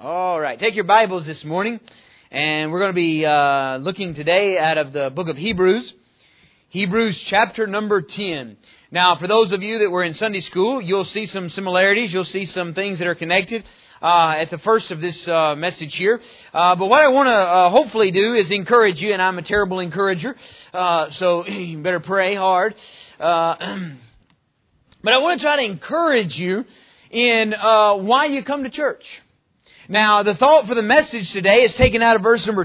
All right, take your Bibles this morning, and we're going to be looking today out of the book of Hebrews. Hebrews chapter number 10. Now, for those of you that were in Sunday school, you'll see some similarities. You'll see some things that are connected at the first of this message here. But what I want to hopefully do is encourage you, and I'm a terrible encourager, so you better pray hard. But I want to try to encourage you in why you come to church. Now, the thought for the message today is taken out of verse number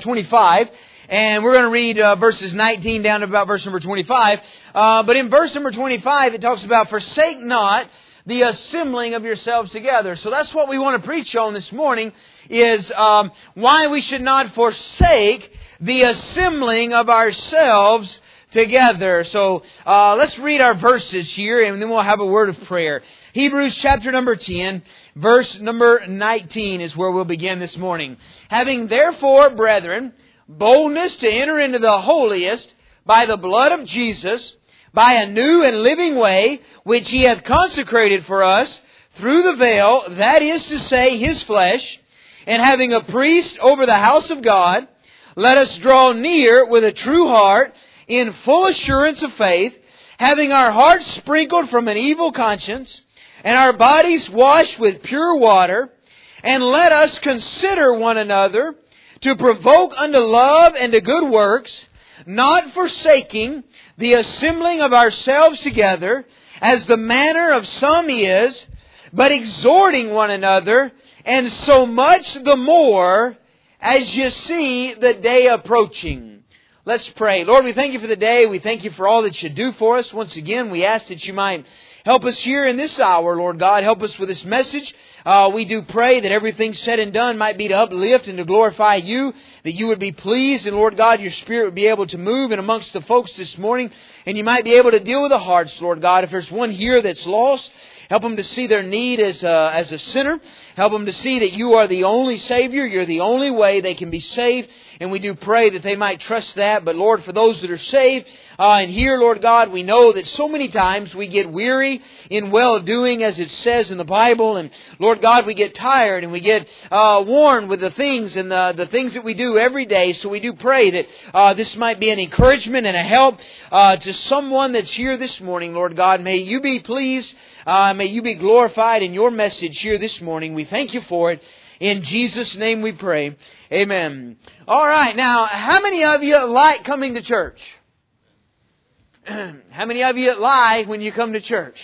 25, and we're going to read verses 19 down to about verse number 25. But in verse number 25, it talks about, "Forsake not the assembling of yourselves together." So that's what we want to preach on this morning, is why we should not forsake the assembling of ourselves together. So let's read our verses here, and then we'll have a word of prayer. Hebrews chapter number 10, verse number 19 is where we'll begin this morning. "Having therefore, brethren, boldness to enter into the holiest by the blood of Jesus, by a new and living way, which He hath consecrated for us through the veil, that is to say, His flesh, and having a priest over the house of God, let us draw near with a true heart, in full assurance of faith, having our hearts sprinkled from an evil conscience, and our bodies washed with pure water, and let us consider one another to provoke unto love and to good works, not forsaking the assembling of ourselves together, as the manner of some is, but exhorting one another, and so much the more as you see the day approaching." Let's pray. Lord, we thank You for the day. We thank You for all that You do for us. Once again, we ask that You might help us here in this hour, Lord God. Help us with this message. We do pray that everything said and done might be to uplift and to glorify You, that You would be pleased, and Lord God, Your Spirit would be able to move in amongst the folks this morning, and You might be able to deal with the hearts, Lord God. If there's one here that's lost, help them to see their need as a sinner. Help them to see that You are the only Savior. You're the only way they can be saved. And we do pray that they might trust that. But Lord, for those that are saved, and here, Lord God, we know that so many times we get weary in well-doing, as it says in the Bible. And Lord God, we get tired and we get worn with the things and the things that we do every day. So we do pray that this might be an encouragement and a help to someone that's here this morning, Lord God. May You be pleased. May You be glorified in Your message here this morning. We thank You for it. In Jesus' name we pray. Amen. All right. Now, how many of you like coming to church? How many of you lie when you come to church?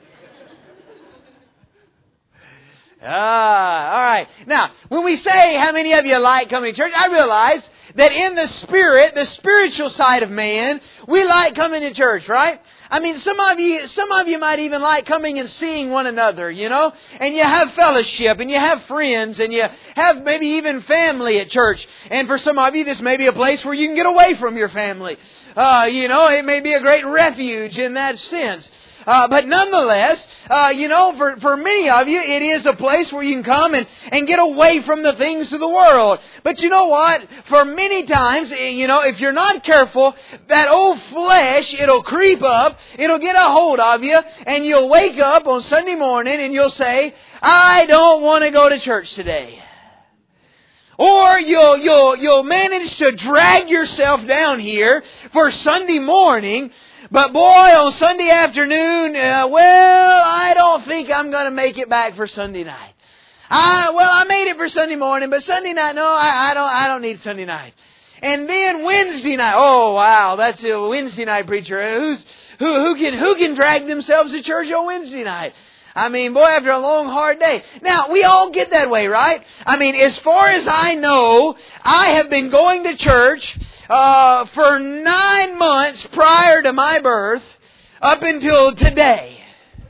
All right. Now, when we say how many of you like coming to church, I realize that in the spirit, the spiritual side of man, we like coming to church, right? I mean, some of you might even like coming and seeing one another, you know, and you have fellowship and you have friends and you have maybe even family at church. And for some of you, this may be a place where you can get away from your family. You know, it may be a great refuge in that sense. But nonetheless, you know, for many of you, it is a place where you can come and get away from the things of the world. But you know what? For many times, you know, if you're not careful, that old flesh, it'll creep up, it'll get a hold of you, and you'll wake up on Sunday morning and you'll say, "I don't want to go to church today." Or you'll manage to drag yourself down here for Sunday morning, but boy, on Sunday afternoon, I don't think I'm going to make it back for Sunday night. I made it for Sunday morning, but Sunday night, no, I don't need Sunday night. And then Wednesday night, oh wow, that's a Wednesday night preacher. Who can drag themselves to church on Wednesday night? I mean, boy, after a long, hard day. Now, we all get that way, right? I mean, as far as I know, I have been going to church for 9 months prior to my birth up until today.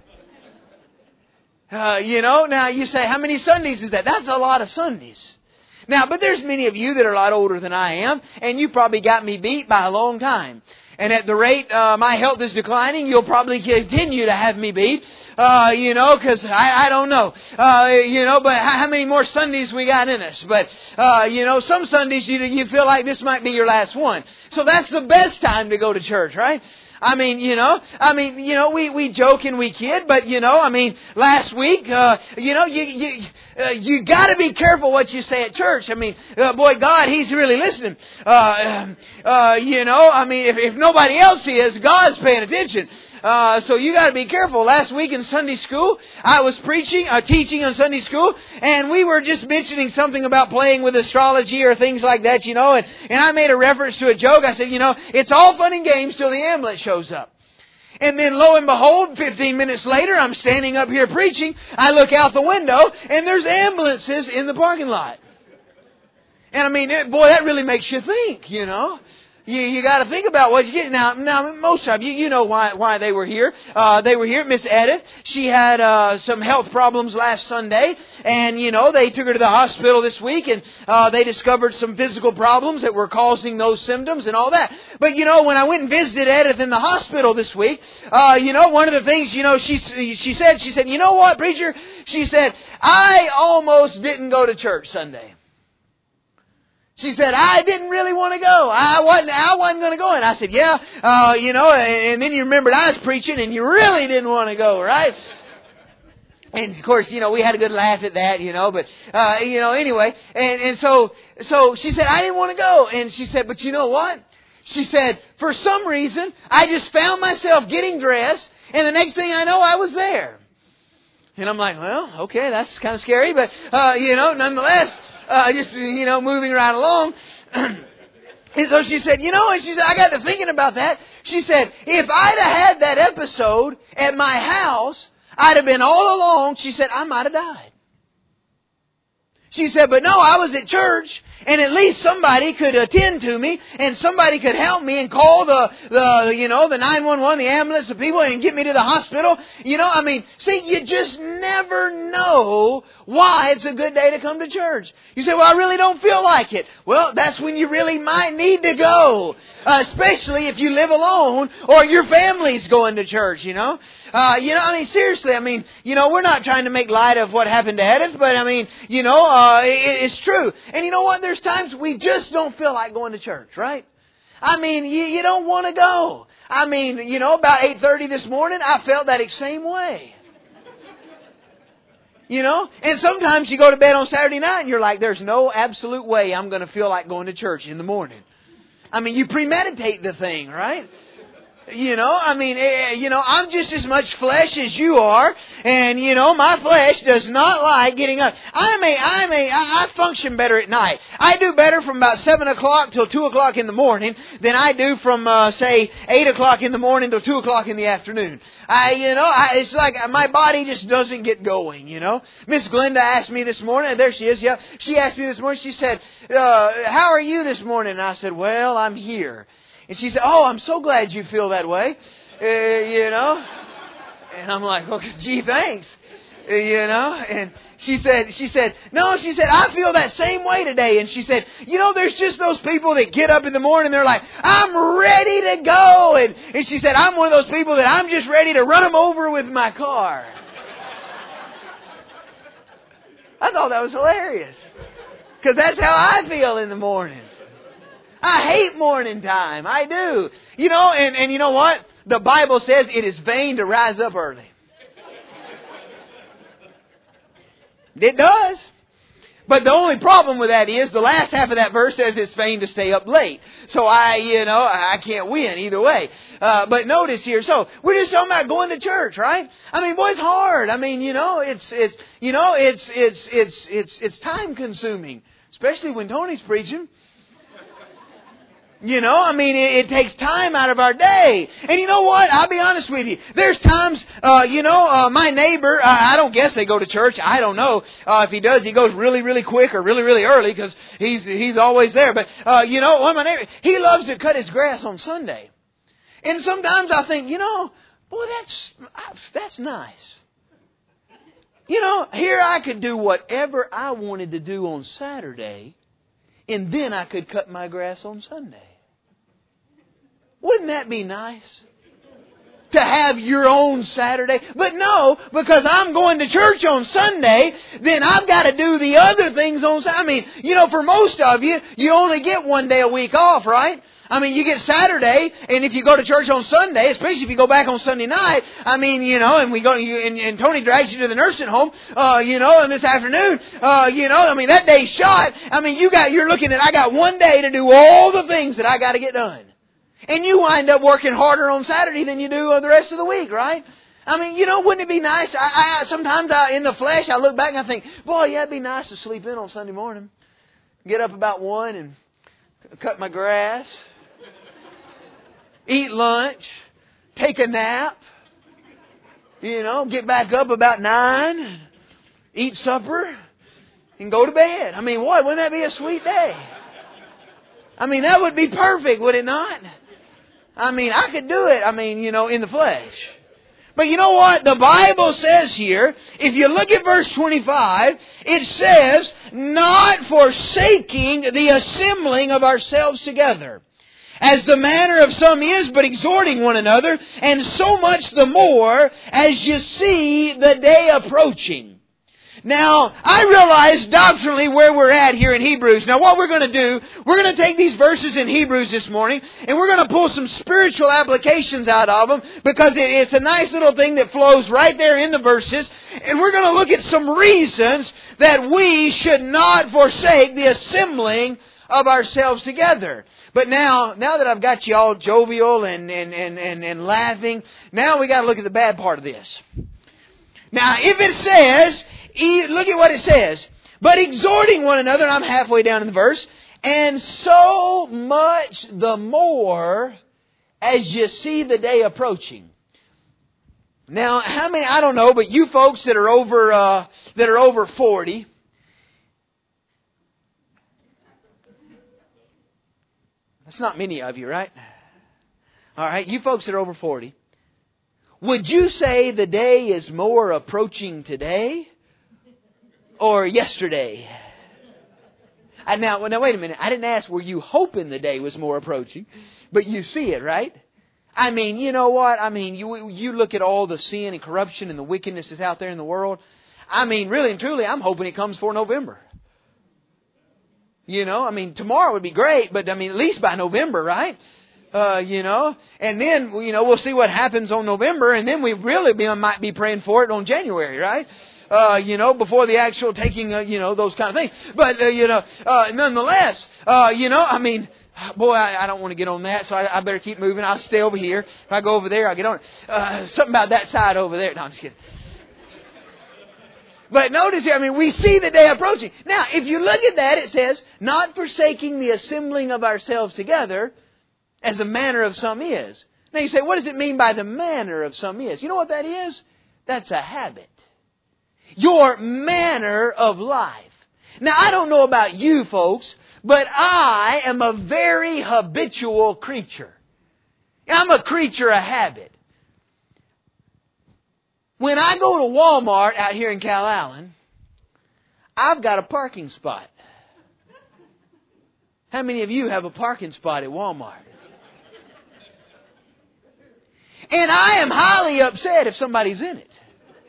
You know, now you say, how many Sundays is that? That's a lot of Sundays. Now, but there's many of you that are a lot older than I am, and you probably got me beat by a long time. And at the rate my health is declining, you'll probably continue to have me beat. You know, because I don't know. You know, but how many more Sundays we got in us? But, you know, some Sundays you feel like this might be your last one. So that's the best time to go to church, right? I mean, we joke and we kid, but last week, you got to be careful what you say at church. I mean, boy, God, He's really listening. If nobody else is, God's paying attention. So you got to be careful. Last week in Sunday school, I was teaching on Sunday school, and we were just mentioning something about playing with astrology or things like that, and I made a reference to a joke. I said, it's all fun and games till the ambulance shows up. And then lo and behold, 15 minutes later, I'm standing up here preaching. I look out the window, and there's ambulances in the parking lot. And I mean, boy, that really makes you think, You got to think about what you get. Now, most of you know why they were here. They were here. Miss Edith, she had some health problems last Sunday, and they took her to the hospital this week, and they discovered some physical problems that were causing those symptoms and all that. But when I went and visited Edith in the hospital this week, one of the things she said, you know what, preacher? She said, I almost didn't go to church Sunday. She said, I didn't really want to go. I wasn't going to go. And I said, yeah, and then you remembered I was preaching and you really didn't want to go, right? And of course, we had a good laugh at that, but, anyway. And so she said, I didn't want to go. And she said, but you know what? She said, for some reason, I just found myself getting dressed, and the next thing I know, I was there. And I'm like, well, okay, that's kind of scary, but, nonetheless, moving right along. And so she said, I got to thinking about that. She said, if I'd have had that episode at my house, I'd have been all alone. She said, I might have died. She said, but no, I was at church, and at least somebody could attend to me, and somebody could help me and call the 911, the ambulance, the people, and get me to the hospital. You just never know why it's a good day to come to church. You say, well, I really don't feel like it. Well, that's when you really might need to go. Especially if you live alone or your family's going to church, seriously, we're not trying to make light of what happened to Edith, but it's true. And you know what? There's times we just don't feel like going to church, right? You don't want to go. About 8:30 this morning, I felt that same way. And sometimes you go to bed on Saturday night and you're like, there's no absolute way I'm going to feel like going to church in the morning. You premeditate the thing, right? I'm just as much flesh as you are, and my flesh does not like getting up. I function better at night. I do better from about 7 o'clock till 2 o'clock in the morning than I do from, say, 8 o'clock in the morning till 2 o'clock in the afternoon. It's like my body just doesn't get going, Miss Glenda asked me this morning, there she is, yeah. She asked me this morning, she said, how are you this morning? And I said, well, I'm here. And she said, oh, I'm so glad you feel that way, And I'm like, okay, gee, thanks, And she said, no, she said, I feel that same way today. And she said, there's just those people that get up in the morning, they're like, I'm ready to go. And she said, I'm one of those people that I'm just ready to run them over with my car. I thought that was hilarious. Because that's how I feel in the mornings. I hate morning time. I do. And you know what? The Bible says it is vain to rise up early. It does. But the only problem with that is the last half of that verse says it's vain to stay up late. So I can't win either way. But notice here, so we're just talking about going to church, right? Boy, it's hard. It's time consuming, especially when Tony's preaching. It takes time out of our day. And you know what? I'll be honest with you. There's times, my neighbor, I don't guess they go to church. I don't know. If he does, he goes really, really quick or really, really early because he's always there. But, one of my neighbors, he loves to cut his grass on Sunday. And sometimes I think, boy, that's nice. Here I could do whatever I wanted to do on Saturday, and then I could cut my grass on Sunday. Wouldn't that be nice? To have your own Saturday. But no, because I'm going to church on Sunday, then I've got to do the other things on Saturday. For most of you, you only get one day a week off, right? I mean, you get Saturday, and if you go to church on Sunday, especially if you go back on Sunday night, I mean, and we go, and Tony drags you to the nursing home, and this afternoon, I mean, that day's shot. I mean, you're looking at, I got one day to do all the things that I got to get done. And you wind up working harder on Saturday than you do the rest of the week, right? I mean, wouldn't it be nice? Sometimes in the flesh, I look back and I think, boy, yeah, it'd be nice to sleep in on Sunday morning. Get up about 1 and cut my grass. Eat lunch. Take a nap. Get back up about 9. Eat supper. And go to bed. I mean, boy, wouldn't that be a sweet day? I mean, that would be perfect, would it not? I mean, I could do it, in the flesh. But you know what? The Bible says here, if you look at verse 25, it says, not forsaking the assembling of ourselves together, as the manner of some is, but exhorting one another, and so much the more as you see the day approaching. Now, I realize doctrinally where we're at here in Hebrews. Now, what we're going to do, we're going to take these verses in Hebrews this morning, and we're going to pull some spiritual applications out of them, because it's a nice little thing that flows right there in the verses, and we're going to look at some reasons that we should not forsake the assembling of ourselves together. But now that I've got you all jovial and laughing, now we got to look at the bad part of this. Now, if it says, look at what it says. But exhorting one another, and I'm halfway down in the verse, and so much the more as you see the day approaching. Now, how many, I don't know, but you folks that are over 40, that's not many of you, right? All right, you folks that are over 40. Would you say the day is more approaching today or yesterday? Now, wait a minute. I didn't ask, were you hoping the day was more approaching? But you see it, right? I mean, you know what? I mean, you look at all the sin and corruption and the wickedness that's out there in the world. I mean, really and truly, I'm hoping it comes for November. Tomorrow would be great, but at least by November, right? And then, we'll see what happens on November, and then we really might be praying for it on January, right? Before the actual taking, those kind of things. But, nonetheless, boy, I don't want to get on that, so I better keep moving. I'll stay over here. If I go over there, I'll get on it. Something about that side over there. No, I'm just kidding. But notice here, we see the day approaching. Now, if you look at that, it says, not forsaking the assembling of ourselves together, as the manner of some is. Now you say, what does it mean by the manner of some is? You know what that is? That's a habit. Your manner of life. Now I don't know about you folks, but I am a very habitual creature. I'm a creature of habit. When I go to Walmart out here in Calallen, I've got a parking spot. How many of you have a parking spot at Walmart? And I am highly upset if somebody's in it.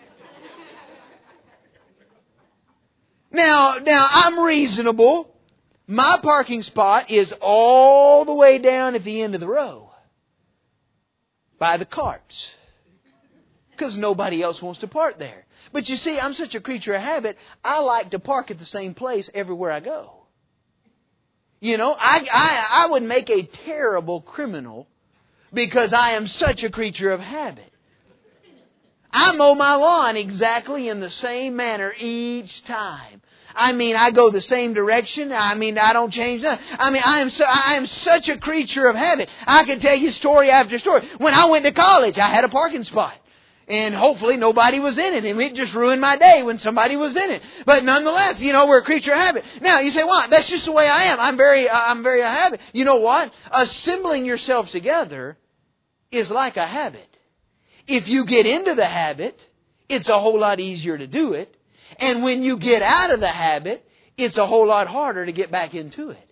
Now I'm reasonable. My parking spot is all the way down at the end of the row by the carts, because nobody else wants to park there. But you see, I'm such a creature of habit, I like to park at the same place everywhere I go. I would make a terrible criminal because I am such a creature of habit. I mow my lawn exactly in the same manner each time. I go the same direction. I don't change that. I am such a creature of habit. I can tell you story after story. When I went to college, I had a parking spot. And hopefully nobody was in it. And it just ruined my day when somebody was in it. But nonetheless, we're a creature of habit. Now, you say, well, that's just the way I am. I'm very a habit. You know what? Assembling yourselves together is like a habit. If you get into the habit, it's a whole lot easier to do it. And when you get out of the habit, it's a whole lot harder to get back into it.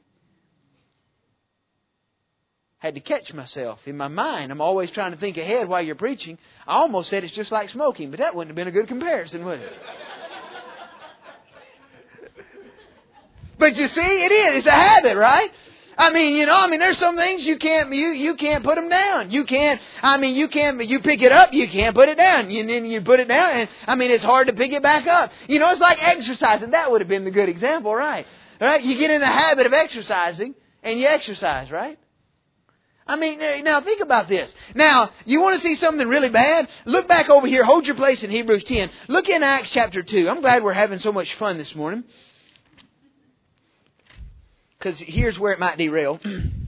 Had to catch myself. In my mind, I'm always trying to think ahead while you're preaching. I almost said it's just like smoking, but that wouldn't have been a good comparison, would it? But you see, it is. It's a habit, right? There's some things you can't put them down. You pick it up, you can't put it down. And then you put it down, and it's hard to pick it back up. It's like exercising. That would have been the good example, right? Right? You get in the habit of exercising, and you exercise, right? Now think about this. Now, you want to see something really bad? Look back over here. Hold your place in Hebrews 10. Look in Acts chapter 2. I'm glad we're having so much fun this morning. Because here's where it might derail.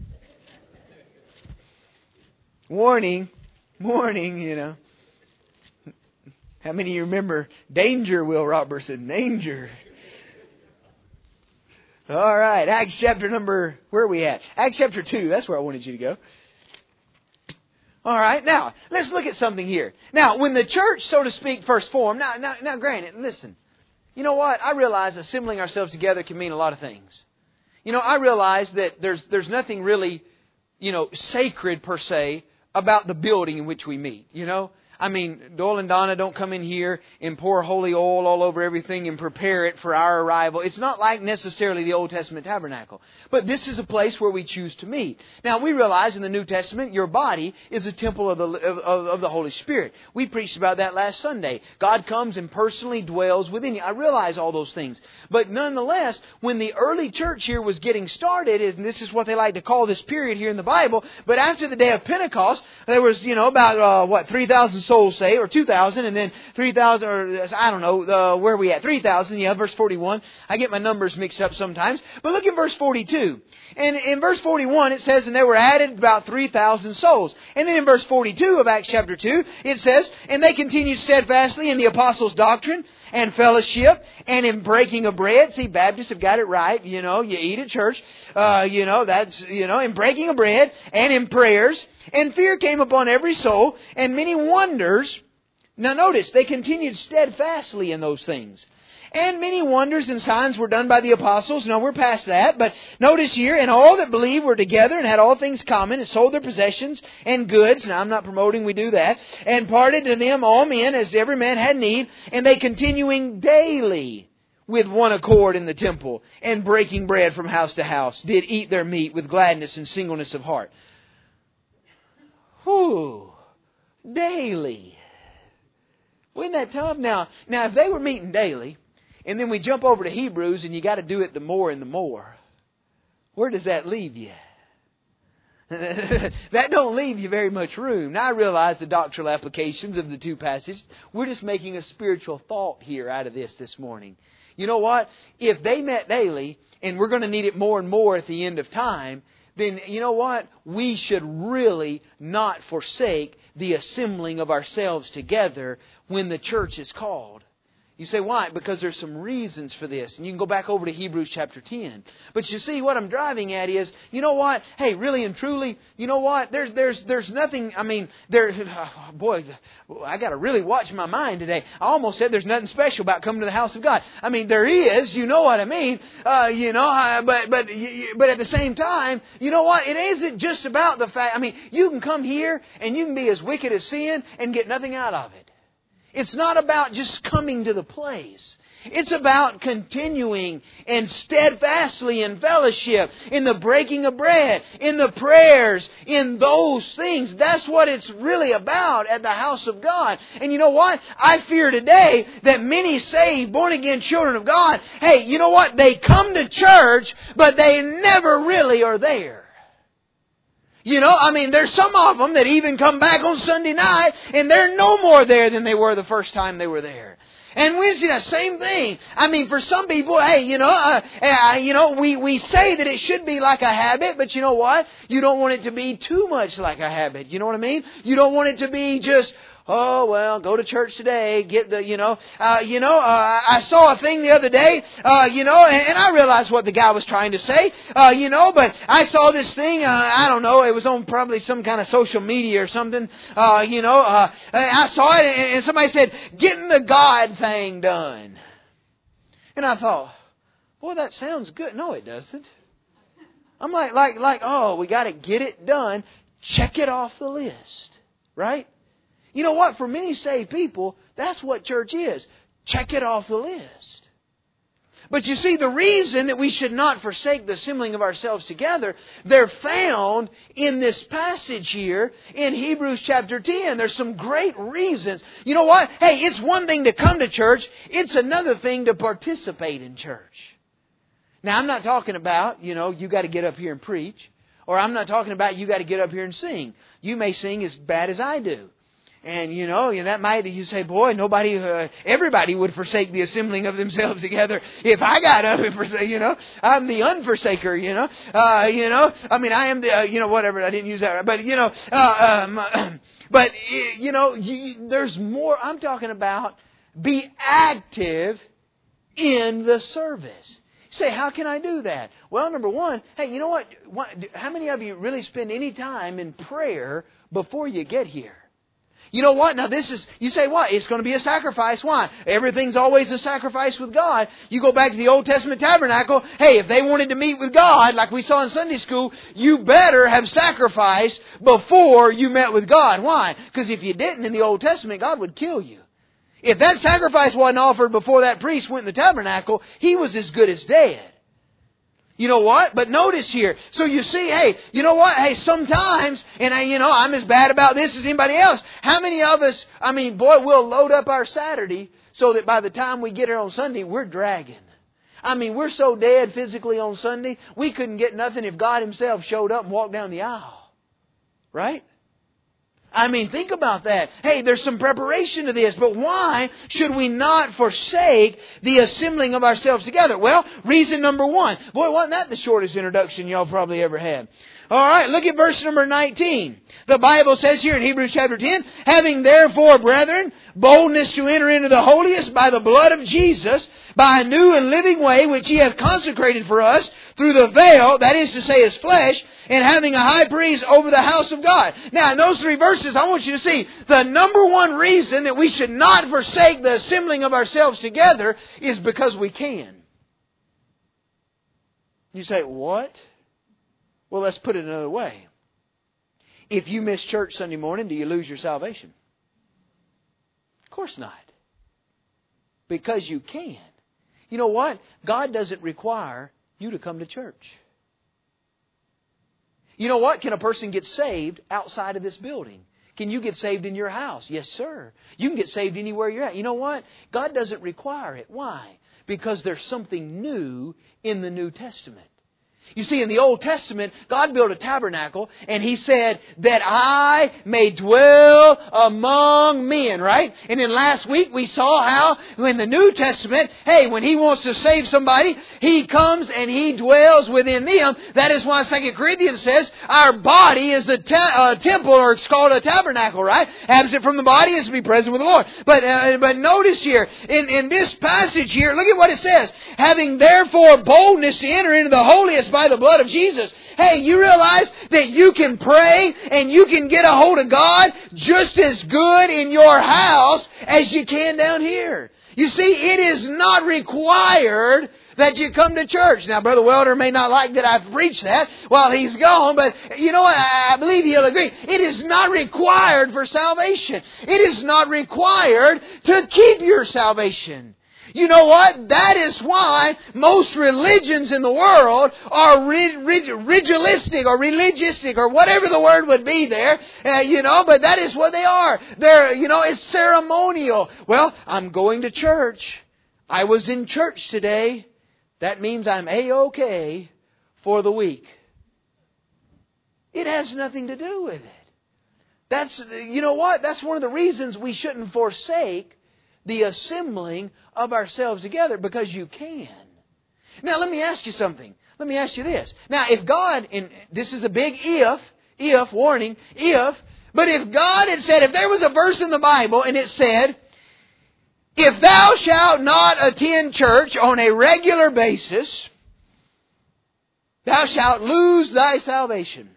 Warning. How many of you remember danger, Will Robertson? Danger. All right, Acts chapter where are we at? Acts chapter 2, that's where I wanted you to go. All right, now, let's look at something here. Now, when the church, so to speak, first formed, now granted, listen, you know what? I realize assembling ourselves together can mean a lot of things. I realize that there's nothing really, sacred per se about the building in which we meet, Doyle and Donna don't come in here and pour holy oil all over everything and prepare it for our arrival. It's not like necessarily the Old Testament tabernacle. But this is a place where we choose to meet. Now, we realize in the New Testament, your body is a temple of the Holy Spirit. We preached about that last Sunday. God comes and personally dwells within you. I realize all those things. But nonetheless, when the early church here was getting started, and this is what they like to call this period here in the Bible, but after the day of Pentecost, there was, about, 3,000 souls saved, or 2,000, and then 3,000, or I don't know, where are we at? 3,000, verse 41. I get my numbers mixed up sometimes. But look at verse 42. And in verse 41 it says, and there were added about 3,000 souls. And then in verse 42 of Acts chapter 2, it says, and they continued steadfastly in the apostles' doctrine and fellowship and in breaking of bread. See, Baptists have got it right. You eat at church. In breaking of bread and in prayers. And fear came upon every soul, and many wonders. Now notice, they continued steadfastly in those things. And many wonders and signs were done by the apostles. Now we're past that, but notice here, and all that believed were together and had all things common, and sold their possessions and goods. Now I'm not promoting we do that. And parted to them all men as every man had need. And they continuing daily with one accord in the temple, and breaking bread from house to house, did eat their meat with gladness and singleness of heart. Whew. Daily. Wasn't that tough? Now, if they were meeting daily, and then we jump over to Hebrews, and you got to do it the more and the more, where does that leave you? That don't leave you very much room. Now I realize the doctrinal applications of the two passages. We're just making a spiritual thought here out of this morning. You know what? If they met daily, and we're going to need it more and more at the end of time, then you know what? We should really not forsake the assembling of ourselves together when the church is called. You say, why? Because there's some reasons for this. And you can go back over to Hebrews chapter 10. But you see, what I'm driving at is, you know what? Hey, really and truly, you know what? There's nothing, boy, I got to really watch my mind today. I almost said there's nothing special about coming to the house of God. There is, you know what I mean. But at the same time, you know what? It isn't just about the fact, you can come here and you can be as wicked as sin and get nothing out of it. It's not about just coming to the place. It's about continuing and steadfastly in fellowship, in the breaking of bread, in the prayers, in those things. That's what it's really about at the house of God. And you know what? I fear today that many saved, born-again children of God, hey, you know what? They come to church, but they never really are there. There's some of them that even come back on Sunday night and they're no more there than they were the first time they were there. And Wednesday night, same thing. For some people, hey, we say that it should be like a habit, but you know what? You don't want it to be too much like a habit. You know what I mean? You don't want it to be just, oh, well, go to church today, get the, I saw a thing the other day, and I realized what the guy was trying to say, but I saw this thing, I don't know, it was on probably some kind of social media or something, I saw it and somebody said, getting the God thing done. And I thought, boy, that sounds good. No, it doesn't. I'm like, oh, we got to get it done. Check it off the list, right? You know what? For many saved people, that's what church is. Check it off the list. But you see, the reason that we should not forsake the assembling of ourselves together, they're found in this passage here in Hebrews chapter 10. There's some great reasons. You know what? Hey, it's one thing to come to church. It's another thing to participate in church. Now, I'm not talking about, you got to get up here and preach. Or I'm not talking about you got to get up here and sing. You may sing as bad as I do. And, that might, you say, boy, everybody would forsake the assembling of themselves together if I got up and forsake, I'm the unforsaker, I am the, whatever, I didn't use that right. But, there's more. I'm talking about be active in the service. You say, how can I do that? Well, number one, hey, you know what? How many of you really spend any time in prayer before you get here? You know what? Now you say what? It's going to be a sacrifice. Why? Everything's always a sacrifice with God. You go back to the Old Testament tabernacle. Hey, if they wanted to meet with God, like we saw in Sunday school, you better have sacrificed before you met with God. Why? Because if you didn't in the Old Testament, God would kill you. If that sacrifice wasn't offered before that priest went in the tabernacle, he was as good as dead. You know what? But notice here. So you see, hey, you know what? Hey, sometimes, and I'm as bad about this as anybody else. How many of us, we'll load up our Saturday so that by the time we get here on Sunday, we're dragging. We're so dead physically on Sunday, we couldn't get nothing if God Himself showed up and walked down the aisle. Right? Think about that. Hey, there's some preparation to this, but why should we not forsake the assembling of ourselves together? Well, reason number one. Boy, wasn't that the shortest introduction y'all probably ever had? Alright, look at verse number 19. The Bible says here in Hebrews chapter 10, having therefore, brethren, boldness to enter into the holiest by the blood of Jesus, by a new and living way which He hath consecrated for us through the veil, that is to say His flesh, and having a high priest over the house of God. Now, in those three verses, I want you to see the number one reason that we should not forsake the assembling of ourselves together is because we can. You say, what? Well, let's put it another way. If you miss church Sunday morning, do you lose your salvation? Of course not. Because you can. You know what? God doesn't require you to come to church. You know what? Can a person get saved outside of this building? Can you get saved in your house? Yes, sir. You can get saved anywhere you're at. You know what? God doesn't require it. Why? Because there's something new in the New Testament. You see, in the Old Testament, God built a tabernacle, and He said that I may dwell among men, right? And then last week we saw how in the New Testament, hey, when He wants to save somebody, He comes and He dwells within them. That is why 2 Corinthians says our body is the temple, or it's called a tabernacle, right? Absent from the body is to be present with the Lord. But notice here, in this passage here, look at what it says. Having therefore boldness to enter into the holiest by the blood of Jesus. Hey, you realize that you can pray and you can get a hold of God just as good in your house as you can down here. You see, it is not required that you come to church. Now, Brother Welder may not like that I've preached that while he's gone, but you know what? I believe he'll agree. It is not required for salvation. It is not required to keep your salvation. You know what? That is why most religions in the world are ritualistic or religistic or whatever the word would be there, but that is what they are. It's ceremonial. Well, I'm going to church. I was in church today. That means I'm A-OK for the week. It has nothing to do with it. You know what? That's one of the reasons we shouldn't forsake the assembling of ourselves together, because you can. Now let me ask you something. Let me ask you this. Now if God, and this is a big warning, but if God had said, if there was a verse in the Bible and it said, if thou shalt not attend church on a regular basis, thou shalt lose thy salvation.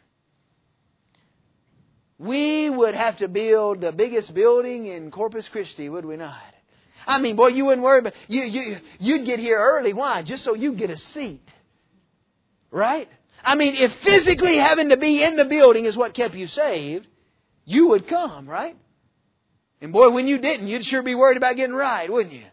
We would have to build the biggest building in Corpus Christi, would we not? Boy, you wouldn't worry about you'd get here early. Why? Just so you get a seat. Right? If physically having to be in the building is what kept you saved, you would come, right? And boy, when you didn't, you'd sure be worried about getting right, wouldn't you?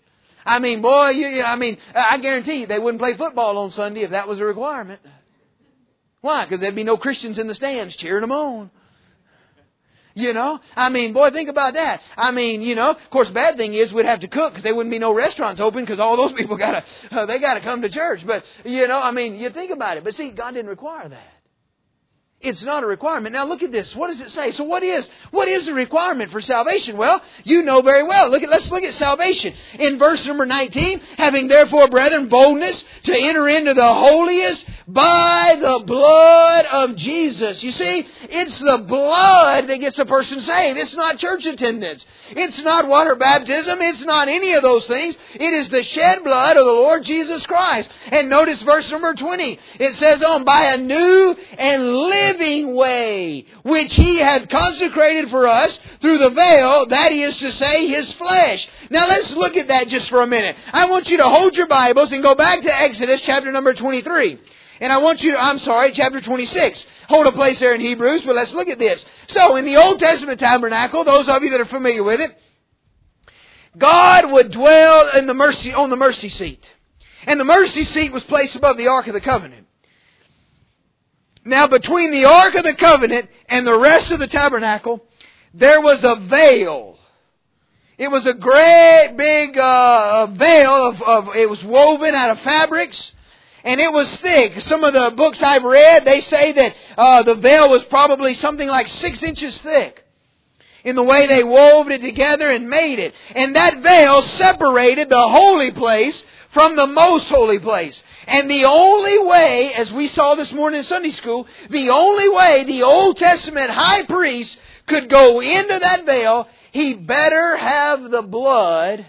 I mean, boy, I guarantee you they wouldn't play football on Sunday if that was a requirement. Why? Because there'd be no Christians in the stands cheering them on. You know? I mean, boy, think about that. I mean, you know, of course, the bad thing is we'd have to cook because there wouldn't be no restaurants open because all those people gotta come to church. But, you know, I mean, you think about it. But see, God didn't require that. It's not a requirement. Now look at this. What does it say? So what is the requirement for salvation? Well, you know very well. Let's look at salvation. In verse number 19, having therefore, brethren, boldness to enter into the holiest by the blood of Jesus. You see, it's the blood that gets a person saved. It's not church attendance. It's not water baptism. It's not any of those things. It is the shed blood of the Lord Jesus Christ. And notice verse number 20. It says by a new and living way, which He hath consecrated for us through the veil, that is to say, His flesh. Now let's look at that just for a minute. I want you to hold your Bibles and go back to Exodus chapter number 23. And I want you to, chapter 26. Hold a place there in Hebrews, but let's look at this. So, in the Old Testament tabernacle, those of you that are familiar with it, God would dwell on the mercy seat. And the mercy seat was placed above the Ark of the Covenant. Now, between the Ark of the Covenant and the rest of the tabernacle, there was a veil. It was a great big veil it was woven out of fabrics. And it was thick. Some of the books I've read, they say that the veil was probably something like 6 inches thick in the way they wove it together and made it. And that veil separated the holy place from the most holy place. And the only way, as we saw this morning in Sunday school, the only way the Old Testament high priest could go into that veil, he better have the blood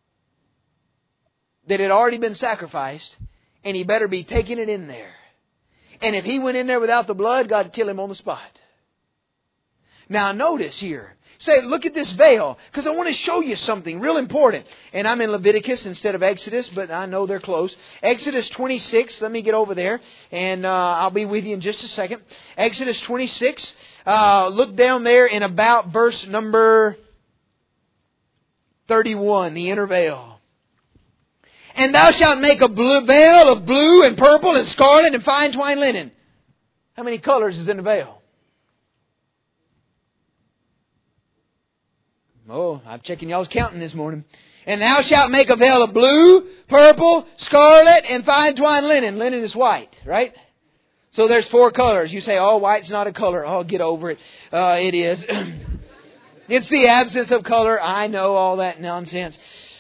that had already been sacrificed. And he better be taking it in there. And if he went in there without the blood, God would kill him on the spot. Now notice here. Say, look at this veil. Because I want to show you something real important. And I'm in Leviticus instead of Exodus, but I know they're close. Exodus 26. Let me get over there. And I'll be with you in just a second. Exodus 26. Look down there in about verse number 31. The inner veil. And thou shalt make a veil of blue and purple and scarlet and fine twined linen. How many colors is in the veil? Oh, I'm checking y'all's counting this morning. And thou shalt make a veil of blue, purple, scarlet, and fine twined linen. Linen is white, right? So there's 4 colors. You say, oh, white's not a color. Oh, get over it. It is. It's the absence of color. I know all that nonsense.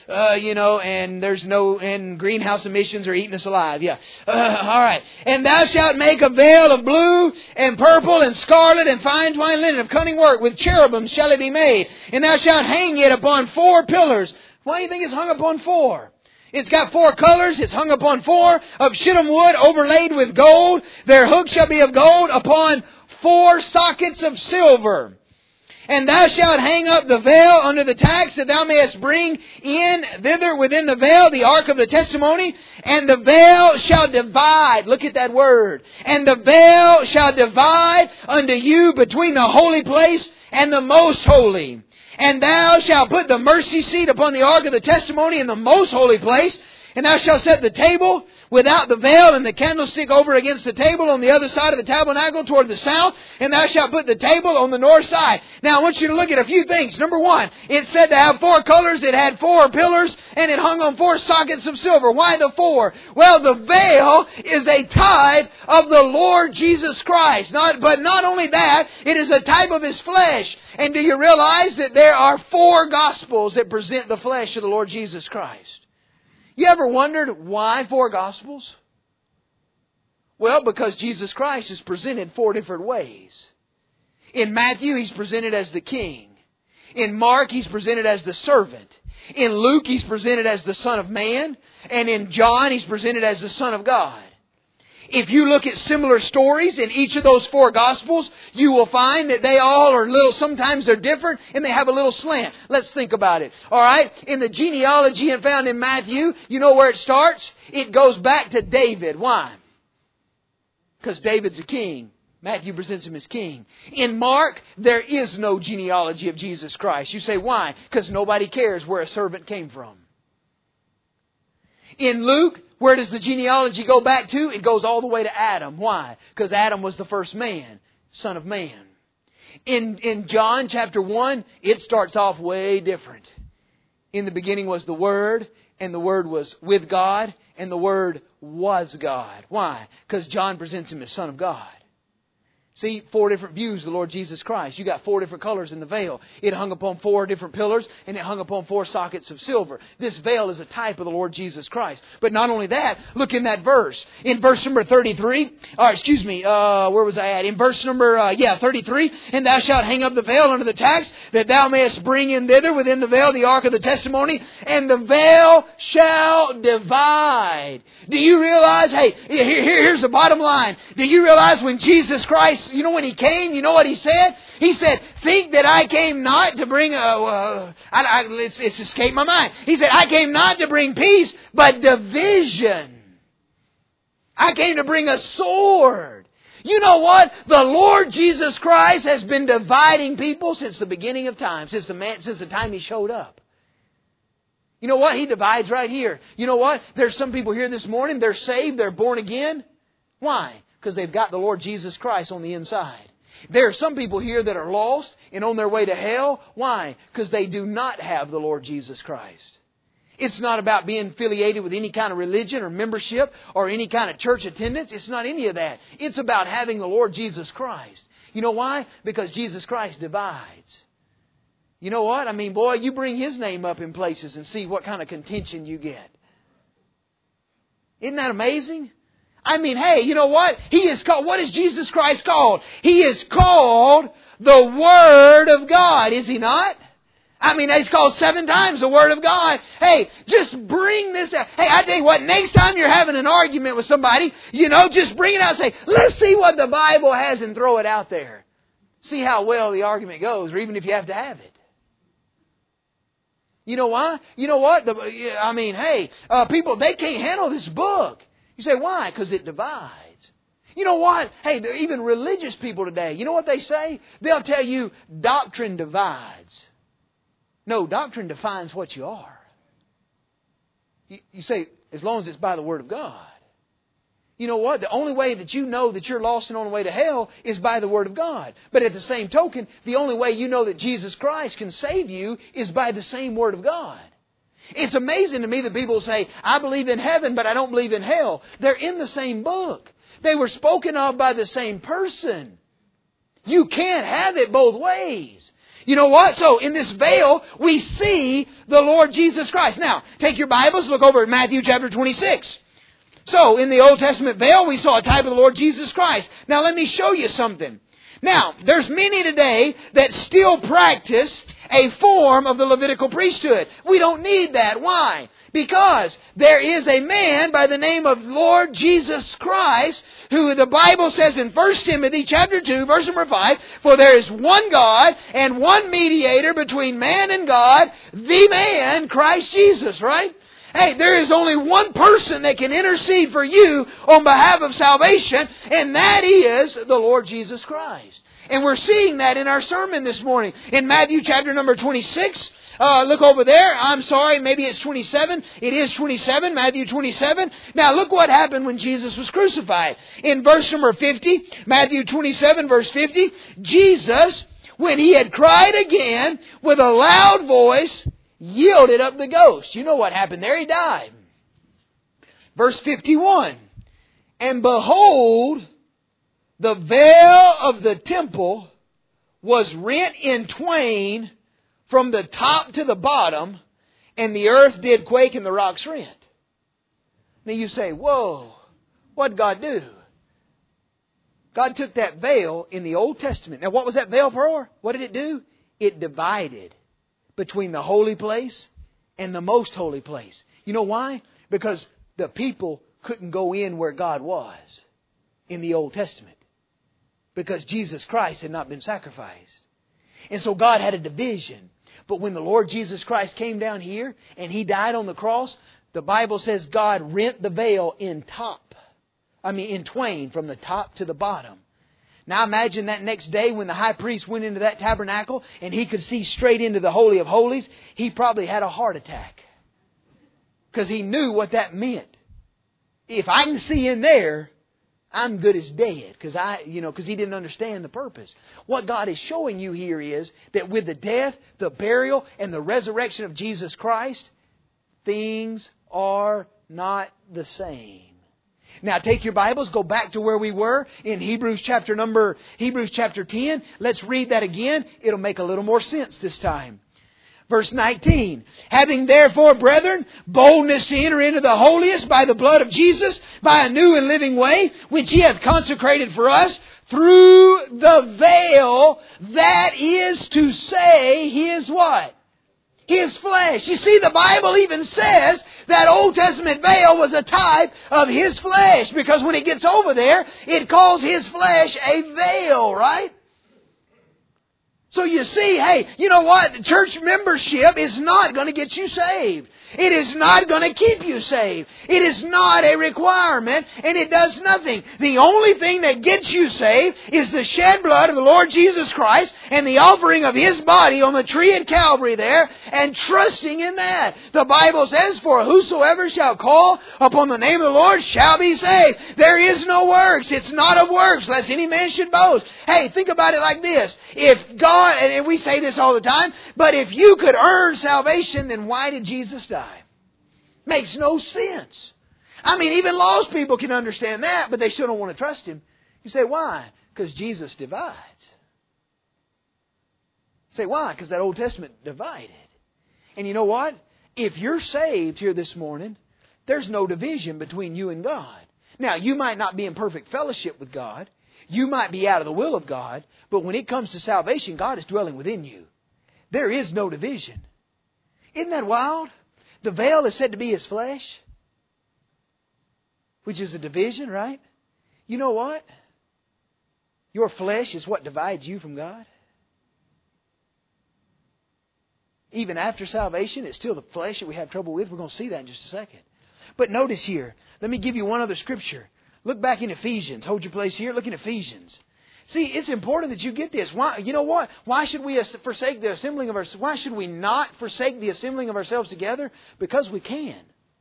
And greenhouse emissions are eating us alive. Yeah. All right. And thou shalt make a veil of blue and purple and scarlet and fine twined linen of cunning work. With cherubims shall it be made. And thou shalt hang it upon 4 pillars. Why do you think it's hung upon 4? It's got 4 colors. It's hung upon 4 of shittim wood overlaid with gold. Their hooks shall be of gold upon 4 sockets of silver. And thou shalt hang up the veil under the tacks, that thou mayest bring in thither within the veil the ark of the testimony. And the veil shall divide. Look at that word. And the veil shall divide unto you between the holy place and the most holy. And thou shalt put the mercy seat upon the ark of the testimony in the most holy place. And thou shalt set the table without the veil and the candlestick over against the table on the other side of the tabernacle toward the south. And thou shalt put the table on the north side. Now I want you to look at a few things. Number 1, it said to have 4 colors. It had 4 pillars and it hung on 4 sockets of silver. Why the 4? Well, the veil is a type of the Lord Jesus Christ. But not only that, it is a type of His flesh. And do you realize that there are 4 Gospels that present the flesh of the Lord Jesus Christ? You ever wondered why 4 Gospels? Well, because Jesus Christ is presented 4 different ways. In Matthew, He's presented as the King. In Mark, He's presented as the servant. In Luke, He's presented as the Son of Man. And in John, He's presented as the Son of God. If you look at similar stories in each of those 4 Gospels, you will find that they all are sometimes they're different and they have a little slant. Let's think about it. Alright? In the genealogy found in Matthew, you know where it starts? It goes back to David. Why? Because David's a king. Matthew presents Him as king. In Mark, there is no genealogy of Jesus Christ. You say, why? Because nobody cares where a servant came from. In Luke, where does the genealogy go back to? It goes all the way to Adam. Why? Because Adam was the first man, son of man. In John chapter 1, it starts off way different. In the beginning was the Word, and the Word was with God, and the Word was God. Why? Because John presents Him as Son of God. See, 4 different views of the Lord Jesus Christ. You got 4 different colors in the veil. It hung upon 4 different pillars, and it hung upon 4 sockets of silver. This veil is a type of the Lord Jesus Christ. But not only that, look in that verse. In verse number 33, where was I at? In verse number, 33, and thou shalt hang up the veil under the tax, that thou mayest bring in thither within the veil the ark of the testimony, and the veil shall divide. Do you realize, here's the bottom line. Do you realize when Jesus Christ, when He came, you know what He said? He said, think that I came not to bring it's escaped my mind. He said, I came not to bring peace, but division. I came to bring a sword. You know what? The Lord Jesus Christ has been dividing people since the beginning of time, since the time He showed up. You know what? He divides right here. You know what? There's some people here this morning, they're saved, they're born again. Why? Because they've got the Lord Jesus Christ on the inside. There are some people here that are lost and on their way to hell. Why? Because they do not have the Lord Jesus Christ. It's not about being affiliated with any kind of religion or membership or any kind of church attendance. It's not any of that. It's about having the Lord Jesus Christ. You know why? Because Jesus Christ divides. You know what? I mean, boy, you bring His name up in places and see what kind of contention you get. Isn't that amazing? I mean, hey, you know what? He is called, what is Jesus Christ called? He is called the Word of God, is He not? I mean, He's called 7 times the Word of God. Hey, just bring this out. Hey, I tell you what, next time you're having an argument with somebody, just bring it out and say, let's see what the Bible has and throw it out there. See how well the argument goes, or even if you have to have it. You know why? You know what? People, they can't handle this book. You say, why? Because it divides. You know what? Hey, even religious people today, you know what they say? They'll tell you, doctrine divides. No, doctrine defines what you are. You say, as long as it's by the Word of God. You know what? The only way that you know that you're lost and on the way to hell is by the Word of God. But at the same token, the only way you know that Jesus Christ can save you is by the same Word of God. It's amazing to me that people say, I believe in heaven, but I don't believe in hell. They're in the same book. They were spoken of by the same person. You can't have it both ways. You know what? So in this veil, we see the Lord Jesus Christ. Now, take your Bibles, look over at Matthew chapter 26. So, in the Old Testament veil, we saw a type of the Lord Jesus Christ. Now, let me show you something. Now, there's many today that still practice a form of the Levitical priesthood. We don't need that. Why? Because there is a man by the name of Lord Jesus Christ, who the Bible says in 1 Timothy chapter 2, verse number 5, for there is one God and one mediator between man and God, the man, Christ Jesus, right? Hey, there is only one person that can intercede for you on behalf of salvation, and that is the Lord Jesus Christ. And we're seeing that in our sermon this morning. In Matthew chapter number 26, look over there. I'm sorry, maybe it's 27. It is 27, Matthew 27. Now look what happened when Jesus was crucified. In verse number 50, Matthew 27, verse 50, Jesus, when He had cried again with a loud voice, yielded up the ghost. You know what happened there? He died. Verse 51. And behold, the veil of the temple was rent in twain from the top to the bottom, and the earth did quake and the rocks rent. Now you say, whoa, what'd God do? God took that veil in the Old Testament. Now what was that veil for? What did it do? It divided between the holy place and the most holy place. You know why? Because the people couldn't go in where God was in the Old Testament. Because Jesus Christ had not been sacrificed. And so God had a division. But when the Lord Jesus Christ came down here and He died on the cross, the Bible says God rent the veil in twain from the top to the bottom. Now imagine that next day when the high priest went into that tabernacle and he could see straight into the Holy of Holies, he probably had a heart attack. Because he knew what that meant. If I can see in there, I'm good as dead. Because he didn't understand the purpose. What God is showing you here is that with the death, the burial, and the resurrection of Jesus Christ, things are not the same. Now take your Bibles, go back to where we were in Hebrews chapter 10. Let's read that again. It'll make a little more sense this time. Verse 19. Having therefore, brethren, boldness to enter into the holiest by the blood of Jesus, by a new and living way, which He hath consecrated for us, through the veil, that is to say, His what? His flesh. You see, the Bible even says that Old Testament veil was a type of His flesh. Because when it gets over there, it calls His flesh a veil, right? So you see, hey, you know what? Church membership is not going to get you saved. It is not going to keep you saved. It is not a requirement, and it does nothing. The only thing that gets you saved is the shed blood of the Lord Jesus Christ and the offering of His body on the tree at Calvary there, and trusting in that. The Bible says, for whosoever shall call upon the name of the Lord shall be saved. There is no works. It's not of works, lest any man should boast. Hey, think about it like this. If God, and we say this all the time, but if you could earn salvation, then why did Jesus die? Makes no sense. I mean, even lost people can understand that, but they still don't want to trust Him. You say, why? Because Jesus divides. You say, why? Because that Old Testament divided. And you know what? If you're saved here this morning, there's no division between you and God. Now, you might not be in perfect fellowship with God. You might be out of the will of God. But when it comes to salvation, God is dwelling within you. There is no division. Isn't that wild? The veil is said to be His flesh, which is a division, right? You know what? Your flesh is what divides you from God. Even after salvation, it's still the flesh that we have trouble with. We're going to see that in just a second. But notice here, let me give you one other scripture. Look back in Ephesians. Hold your place here. Look in Ephesians. See, it's important that you get this. Why? You know what? Why should we forsake the assembling of ourselves? Why should we not forsake the assembling of ourselves together? Because we can.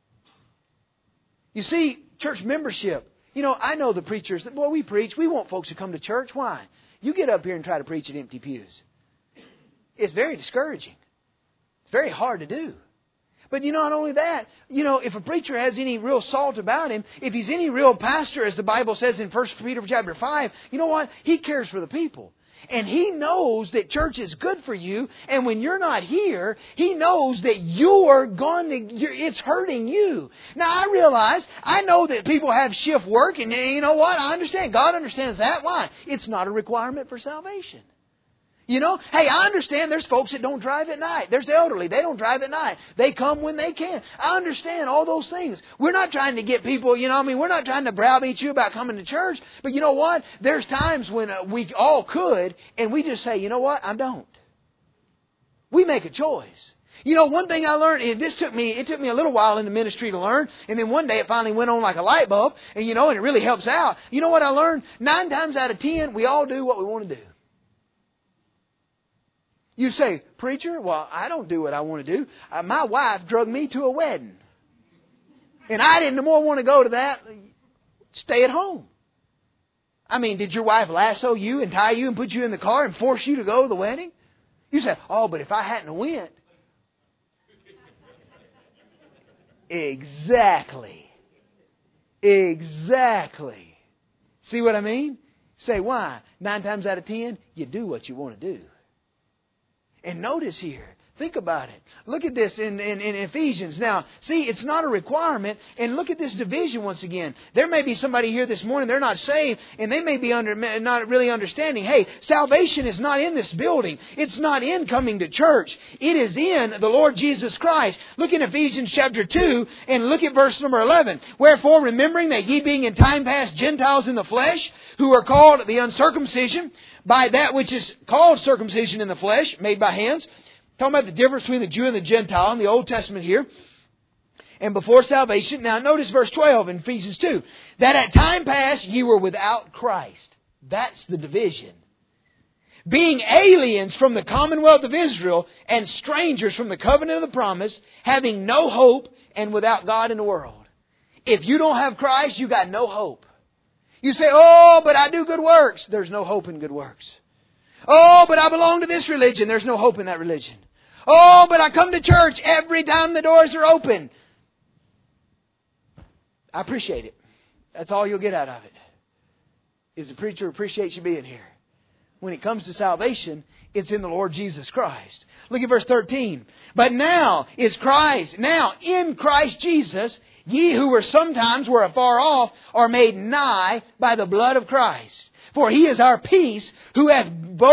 You see, church membership. You know, I know the preachers that, boy, we preach. We want folks to come to church. Why? You get up here and try to preach at empty pews. It's very discouraging. It's very hard to do. But not only that, if a preacher has any real salt about him, if he's any real pastor, as the Bible says in 1 Peter chapter 5, you know what? He cares for the people. And he knows that church is good for you. And when you're not here, he knows that it's hurting you. Now, I know that people have shift work. And you know what? I understand. God understands that. Why? It's not a requirement for salvation. Hey, I understand there's folks that don't drive at night. There's elderly. They don't drive at night. They come when they can. I understand all those things. We're not trying to get people, we're not trying to browbeat you about coming to church. But you know what? There's times when we all could, and we just say, you know what? I don't. We make a choice. One thing I learned, and it took me a little while in the ministry to learn, and then one day it finally went on like a light bulb, and and it really helps out. You know what I learned? 9 times out of 10, we all do what we want to do. You say, preacher, well, I don't do what I want to do. My wife drugged me to a wedding. And I didn't more want to go to that. Stay at home. I mean, did your wife lasso you and tie you and put you in the car and force you to go to the wedding? You say, oh, but if I hadn't went. Exactly. See what I mean? Say, why? 9 times out of 10, you do what you want to do. And notice here, think about it. Look at this in Ephesians. Now, see, it's not a requirement. And look at this division once again. There may be somebody here this morning, they're not saved, and they may be not really understanding, hey, salvation is not in this building. It's not in coming to church. It is in the Lord Jesus Christ. Look in Ephesians chapter 2, and look at verse number 11. Wherefore, remembering that ye being in time past Gentiles in the flesh, who are called the uncircumcision, by that which is called circumcision in the flesh, made by hands. Talking about the difference between the Jew and the Gentile in the Old Testament here. And before salvation. Now notice verse 12 in Ephesians 2. That at time past ye were without Christ. That's the division. being aliens from the commonwealth of Israel and strangers from the covenant of the promise, having no hope and without God in the world. If you don't have Christ, you got no hope. You say, oh, but I do good works. There's no hope in good works. Oh, but I belong to this religion. There's no hope in that religion. Oh, but I come to church every time the doors are open. I appreciate it. That's all you'll get out of it. Is the preacher appreciates you being here. When it comes to salvation, it's in the Lord Jesus Christ. Look at verse 13. But now is Christ, now in Christ Jesus, ye who were sometimes were afar off are made nigh by the blood of Christ. For He is our peace, who hath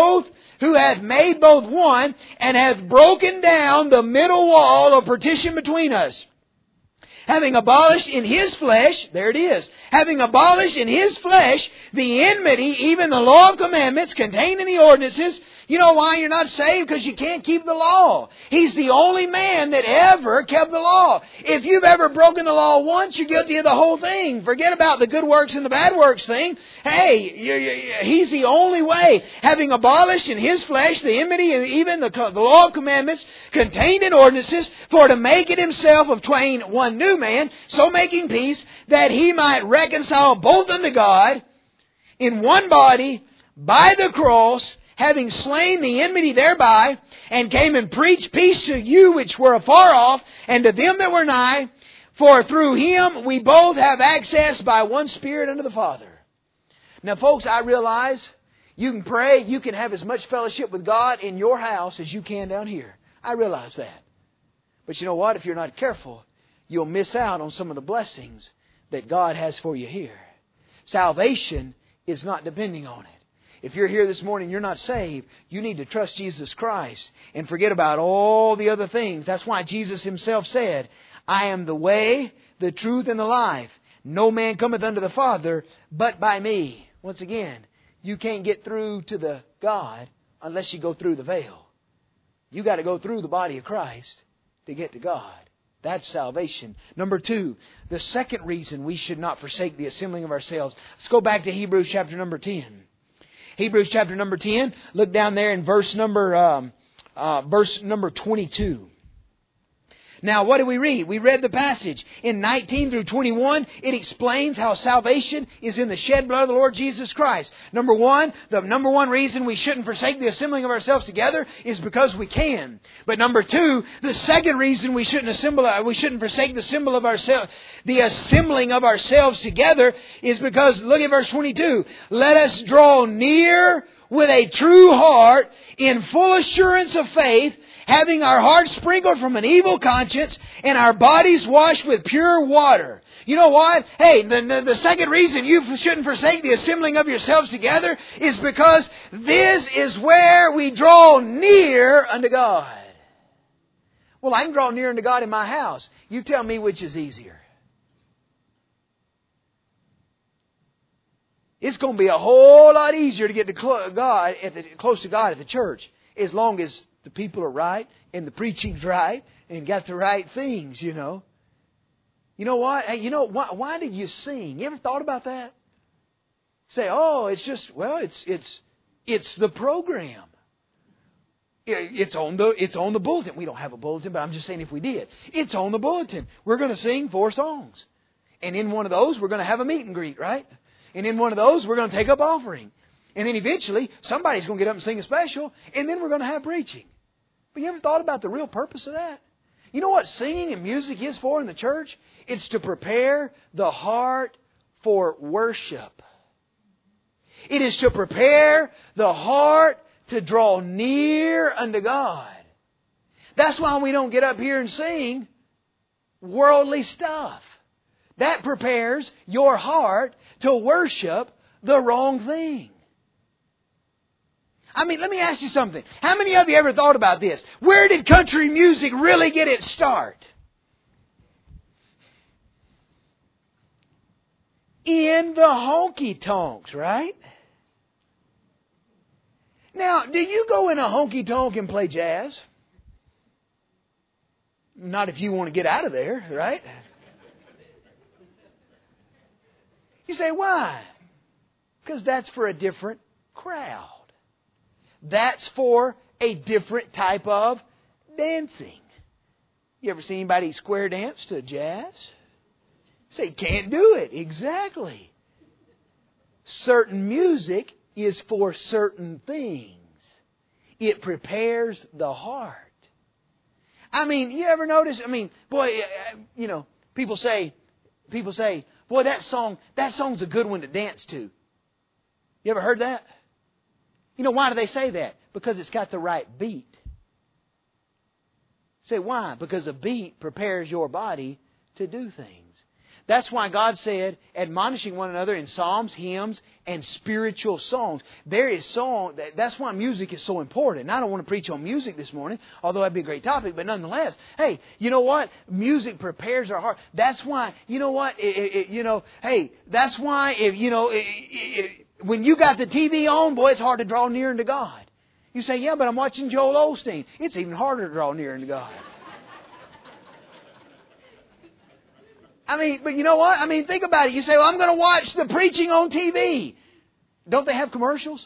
made both one, and hath broken down the middle wall of partition between us. Having abolished in His flesh, there it is, having abolished in His flesh the enmity, even the law of commandments contained in the ordinances. You know why you're not saved? Because you can't keep the law. He's the only man that ever kept the law. If you've ever broken the law once, you're guilty of the whole thing. Forget about the good works and the bad works thing. Hey, He's the only way. Having abolished in His flesh the enmity and even the law of commandments contained in ordinances, for to make it Himself of twain one new man, so making peace, that He might reconcile both unto God in one body by the cross, having slain the enmity thereby, and came and preached peace to you which were afar off, and to them that were nigh. For through Him we both have access by one Spirit unto the Father. Now folks, I realize you can pray, you can have as much fellowship with God in your house as you can down here. I realize that. But you know what? If you're not careful, you'll miss out on some of the blessings that God has for you here. Salvation is not depending on it. If you're here this morning and you're not saved, you need to trust Jesus Christ and forget about all the other things. That's why Jesus Himself said, I am the way, the truth, and the life. No man cometh unto the Father but by me. Once again, you can't get through to the God unless you go through the veil. You got to go through the body of Christ to get to God. That's salvation. Number 2, the second reason we should not forsake the assembling of ourselves. Let's go back to Hebrews chapter number 10. Hebrews chapter number 10. Look down there in verse number 22. Now, what do we read? We read the passage. In 19 through 21, it explains how salvation is in the shed blood of the Lord Jesus Christ. Number 1, the number 1 reason we shouldn't forsake the assembling of ourselves together is because we can. But number 2, the second reason we shouldn't forsake the assembling of ourselves together is because, look at verse 22, let us draw near with a true heart in full assurance of faith, having our hearts sprinkled from an evil conscience and our bodies washed with pure water. You know what? Hey, the second reason you shouldn't forsake the assembling of yourselves together is because this is where we draw near unto God. Well, I can draw near unto God in my house. You tell me which is easier. It's going to be a whole lot easier to get to close to God at the church, as long as the people are right and the preaching's right and got the right things, you know. You know what? Hey, you know, why did you sing? You ever thought about that? Say, oh, it's just, well, it's the program. It's on the bulletin. We don't have a bulletin, but I'm just saying if we did. It's on the bulletin. We're going to sing 4 songs. And in one of those, we're going to have a meet and greet, right? And in one of those, we're going to take up offering. And then eventually, somebody's going to get up and sing a special, and then we're going to have preaching. But you ever thought about the real purpose of that? You know what singing and music is for in the church? It's to prepare the heart for worship. It is to prepare the heart to draw near unto God. That's why we don't get up here and sing worldly stuff. That prepares your heart to worship the wrong thing. I mean, let me ask you something. How many of you ever thought about this? Where did country music really get its start? In the honky-tonks, right? Now, do you go in a honky-tonk and play jazz? Not if you want to get out of there, right? You say, why? Because that's for a different crowd. That's for a different type of dancing. You ever seen anybody square dance to jazz? Say, can't do it. Exactly. Certain music is for certain things. It prepares the heart. I mean, you ever notice, boy, people say, boy, that song's a good one to dance to. You ever heard that? You know, why do they say that? Because it's got the right beat. Say, why? Because a beat prepares your body to do things. That's why God said, admonishing one another in psalms, hymns, and spiritual songs. That's why music is so important. And I don't want to preach on music this morning, although that'd be a great topic, but nonetheless, hey, you know what? Music prepares our heart. That's why, you know what? That's why when you got the TV on, boy, it's hard to draw near unto God. You say, yeah, but I'm watching Joel Osteen. It's even harder to draw near unto God. But you know what? Think about it. You say, well, I'm going to watch the preaching on TV. Don't they have commercials?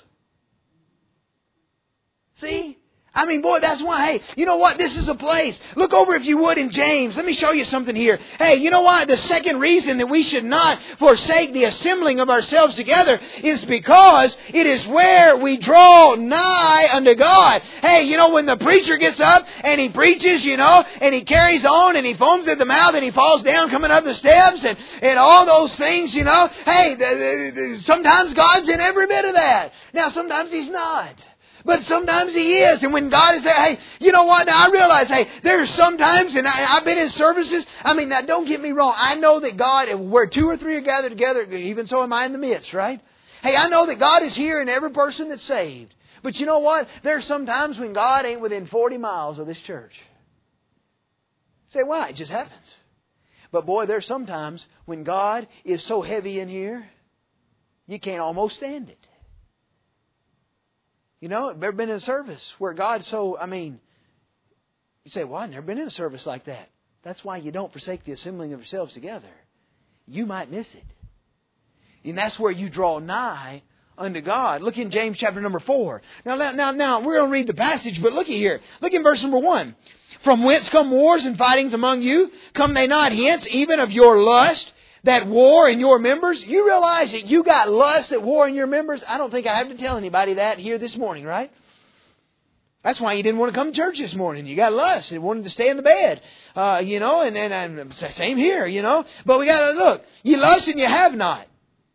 See? Boy, that's why, hey, you know what? This is a place. Look over, if you would, in James. Let me show you something here. Hey, you know what? The second reason that we should not forsake the assembling of ourselves together is because it is where we draw nigh unto God. Hey, when the preacher gets up and he preaches, and he carries on and he foams at the mouth and he falls down coming up the steps and all those things, hey, sometimes God's in every bit of that. Now, sometimes He's not. But sometimes He is. And when God is there, hey, you know what? Now I realize, hey, there's sometimes, and I've been in services, now don't get me wrong. I know that God, where two or three are gathered together, even so am I in the midst, right? Hey, I know that God is here in every person that's saved. But you know what? There's some times when God ain't within 40 miles of this church. Say, why? It just happens. But boy, there's sometimes when God is so heavy in here, you can't almost stand it. I've ever been in a service where God's so, you say, well, I've never been in a service like that. That's why you don't forsake the assembling of yourselves together. You might miss it. And that's where you draw nigh unto God. Look in James chapter number 4. Now, we're going to read the passage, but look at here. Look in verse number 1. From whence come wars and fightings among you? Come they not hence, even of your lust, that war in your members? You realize that you got lust that war in your members? I don't think I have to tell anybody that here this morning, right? That's why you didn't want to come to church this morning. You got lust and wanted to stay in the bed. And same here, But we got to look. You lust and you have not.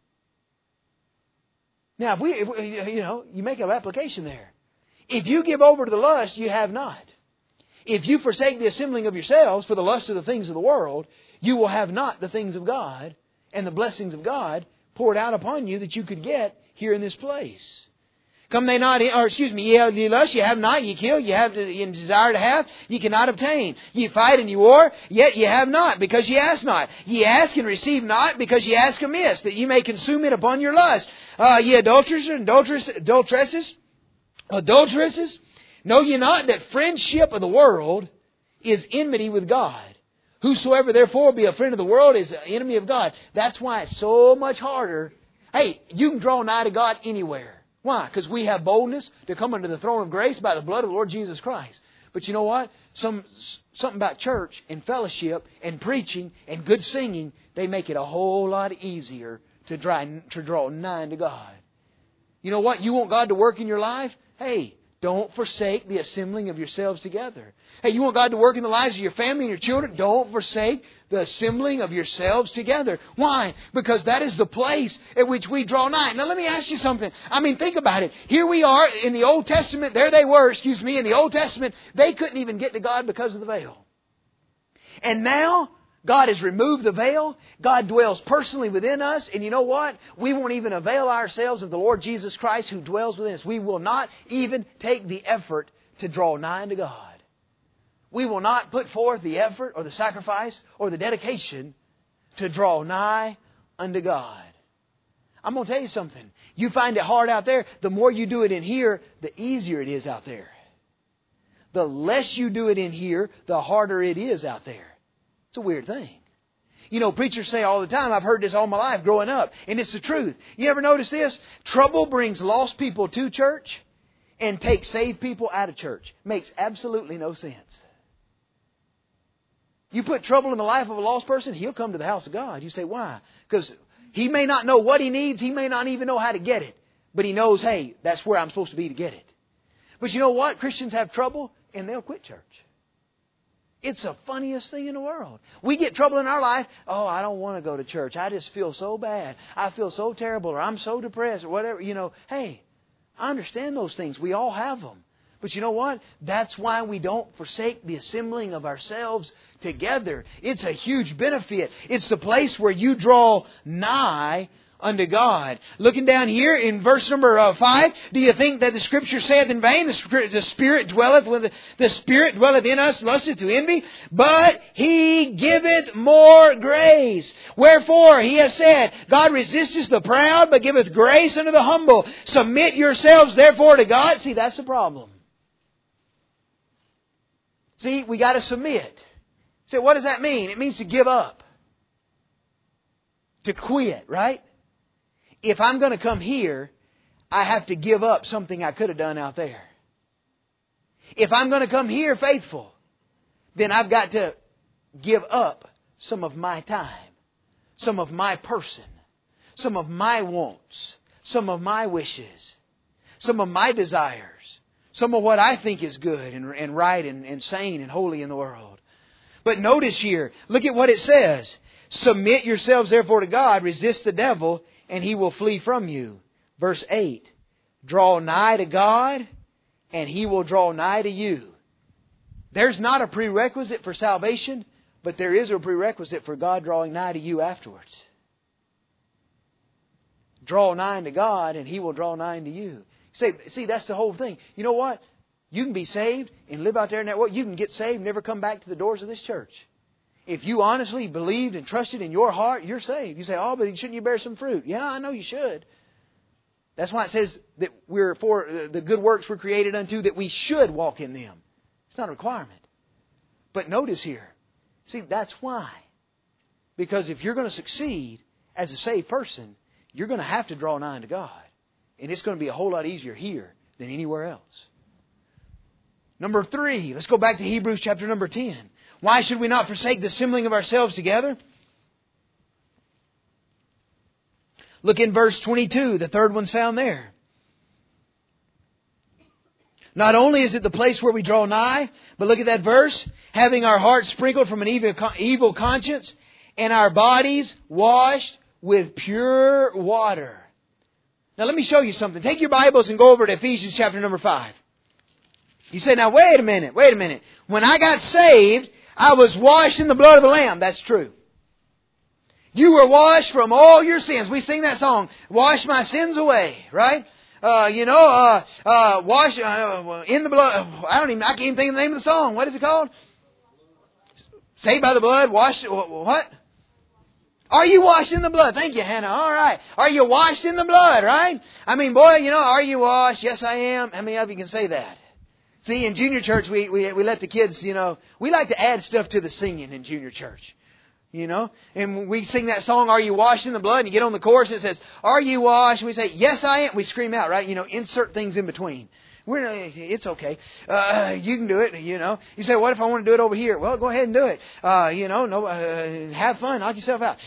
Now, if you make an application there. If you give over to the lust, you have not. If you forsake the assembling of yourselves for the lust of the things of the world, you will have not the things of God and the blessings of God poured out upon you that you could get here in this place. Come they not, ye lust, ye have not, ye kill, ye have ye desire to have, ye cannot obtain. Ye fight and ye war, yet ye have not, because ye ask not. Ye ask and receive not, because ye ask amiss, that ye may consume it upon your lust. Ye adulteresses and adulteresses, know ye not that friendship of the world is enmity with God? Whosoever therefore be a friend of the world is an enemy of God. That's why it's so much harder. Hey, you can draw nigh to God anywhere. Why? Because we have boldness to come under the throne of grace by the blood of the Lord Jesus Christ. But you know what? Something about church and fellowship and preaching and good singing, they make it a whole lot easier to draw nigh to God. You know what? You want God to work in your life? Hey, don't forsake the assembling of yourselves together. Hey, you want God to work in the lives of your family and your children? Don't forsake the assembling of yourselves together. Why? Because that is the place at which we draw nigh. Now let me ask you something. Think about it. Here we are in the Old Testament. There they were, in the Old Testament. They couldn't even get to God because of the veil. And now, God has removed the veil. God dwells personally within us. And you know what? We won't even avail ourselves of the Lord Jesus Christ who dwells within us. We will not even take the effort to draw nigh unto God. We will not put forth the effort or the sacrifice or the dedication to draw nigh unto God. I'm going to tell you something. You find it hard out there. The more you do it in here, the easier it is out there. The less you do it in here, the harder it is out there. It's a weird thing. Preachers say all the time, I've heard this all my life growing up, and it's the truth. You ever notice this? Trouble brings lost people to church, and take saved people out of church. Makes absolutely no sense. You put trouble in the life of a lost person, he'll come to the house of God. You say, why? Because he may not know what he needs. He may not even know how to get it. But he knows, hey, that's where I'm supposed to be to get it. But you know what? Christians have trouble and they'll quit church. It's the funniest thing in the world. We get trouble in our life. Oh, I don't want to go to church. I just feel so bad. I feel so terrible, or I'm so depressed, or whatever. You know, hey, I understand those things. We all have them. But you know what? That's why we don't forsake the assembling of ourselves together. It's a huge benefit. It's the place where you draw nigh unto God. Looking down here in verse number 5, do you think that the Scripture saith in vain, the Spirit dwelleth in us, lusteth to envy, but He giveth more grace. Wherefore He hath said, God resisteth the proud, but giveth grace unto the humble. Submit yourselves therefore to God. See, that's the problem. See, we got to submit. So what does that mean? It means to give up. To quit, right? If I'm going to come here, I have to give up something I could have done out there. If I'm going to come here faithful, then I've got to give up some of my time, some of my person, some of my wants, some of my wishes, some of my desires, some of what I think is good and right and sane and holy in the world. But notice here, look at what it says. Submit yourselves therefore to God, resist the devil, and he will flee from you. Verse 8. Draw nigh to God, and He will draw nigh to you. There's not a prerequisite for salvation, but there is a prerequisite for God drawing nigh to you afterwards. Draw nigh to God, and He will draw nigh to you. See, that's the whole thing. You know what? You can be saved and live out there in that world. You can get saved and never come back to the doors of this church. If you honestly believed and trusted in your heart, you're saved. You say, oh, but shouldn't you bear some fruit? Yeah, I know you should. That's why it says that we're for the good works we're created unto, that we should walk in them. It's not a requirement. But notice here, see, that's why. Because if you're going to succeed as a saved person, you're going to have to draw nigh to God. And it's going to be a whole lot easier here than anywhere else. Number 3, let's go back to Hebrews chapter number 10. Why should we not forsake the assembling of ourselves together? Look in verse 22. The third one's found there. Not only is it the place where we draw nigh, but look at that verse. Having our hearts sprinkled from an evil conscience and our bodies washed with pure water. Now let me show you something. Take your Bibles and go over to Ephesians chapter number 5. You say, now wait a minute. When I got saved, I was washed in the blood of the Lamb. That's true. You were washed from all your sins. We sing that song, wash my sins away, right? Wash in the blood. I can't even think of the name of the song. What is it called? Saved by the blood, washed, what? Are you washed in the blood? Thank you, Hannah. All right. Are you washed in the blood, right? I mean, boy, are you washed? Yes, I am. How many of you can say that? See, in junior church, we let the kids, we like to add stuff to the singing in junior church. And we sing that song, Are You Washed in the Blood? And you get on the chorus and it says, Are you washed? And we say, Yes, I am. We scream out, right? Insert things in between. It's okay. You can do it, You say, what if I want to do it over here? Well, go ahead and do it. Have fun. Knock yourself out.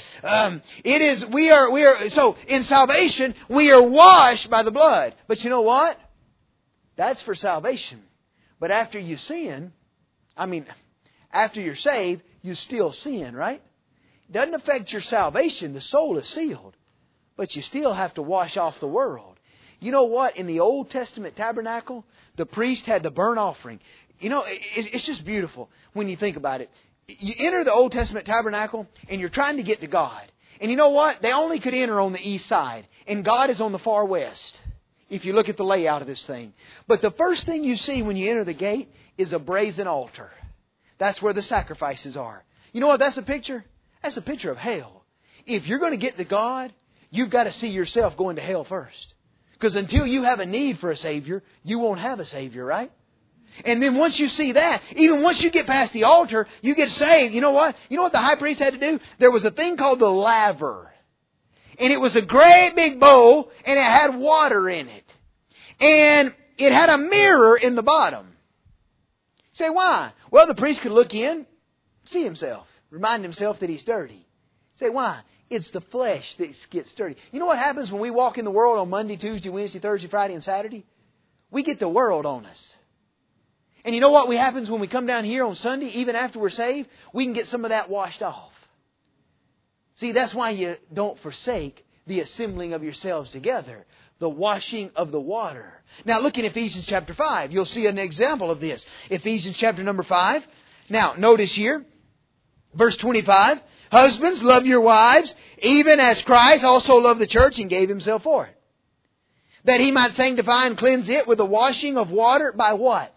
So in salvation, we are washed by the blood. But you know what? That's for salvation. But after you sin, after you're saved, you still sin, right? It doesn't affect your salvation. The soul is sealed. But you still have to wash off the world. You know what? In the Old Testament tabernacle, the priest had the burnt offering. It's just beautiful when you think about it. You enter the Old Testament tabernacle and you're trying to get to God. And you know what? They only could enter on the east side. And God is on the far west, if you look at the layout of this thing. But the first thing you see when you enter the gate is a brazen altar. That's where the sacrifices are. You know what that's a picture? That's a picture of hell. If you're going to get to God, you've got to see yourself going to hell first. Because until you have a need for a Savior, you won't have a Savior, right? And then once you see that, even once you get past the altar, you get saved. You know what? You know what the high priest had to do? There was a thing called the laver. And it was a great big bowl, and it had water in it. And it had a mirror in the bottom. You say, why? Well, the priest could look in, see himself, remind himself that he's dirty. You say, why? It's the flesh that gets dirty. You know what happens when we walk in the world on Monday, Tuesday, Wednesday, Thursday, Friday, and Saturday? We get the world on us. And you know what happens when we come down here on Sunday, even after we're saved? We can get some of that washed off. See, that's why you don't forsake the assembling of yourselves together. The washing of the water. Now look in Ephesians chapter 5. You'll see an example of this. Ephesians chapter number 5. Now notice here, verse 25. Husbands, love your wives, even as Christ also loved the church and gave Himself for it. That He might sanctify and cleanse it with the washing of water by what?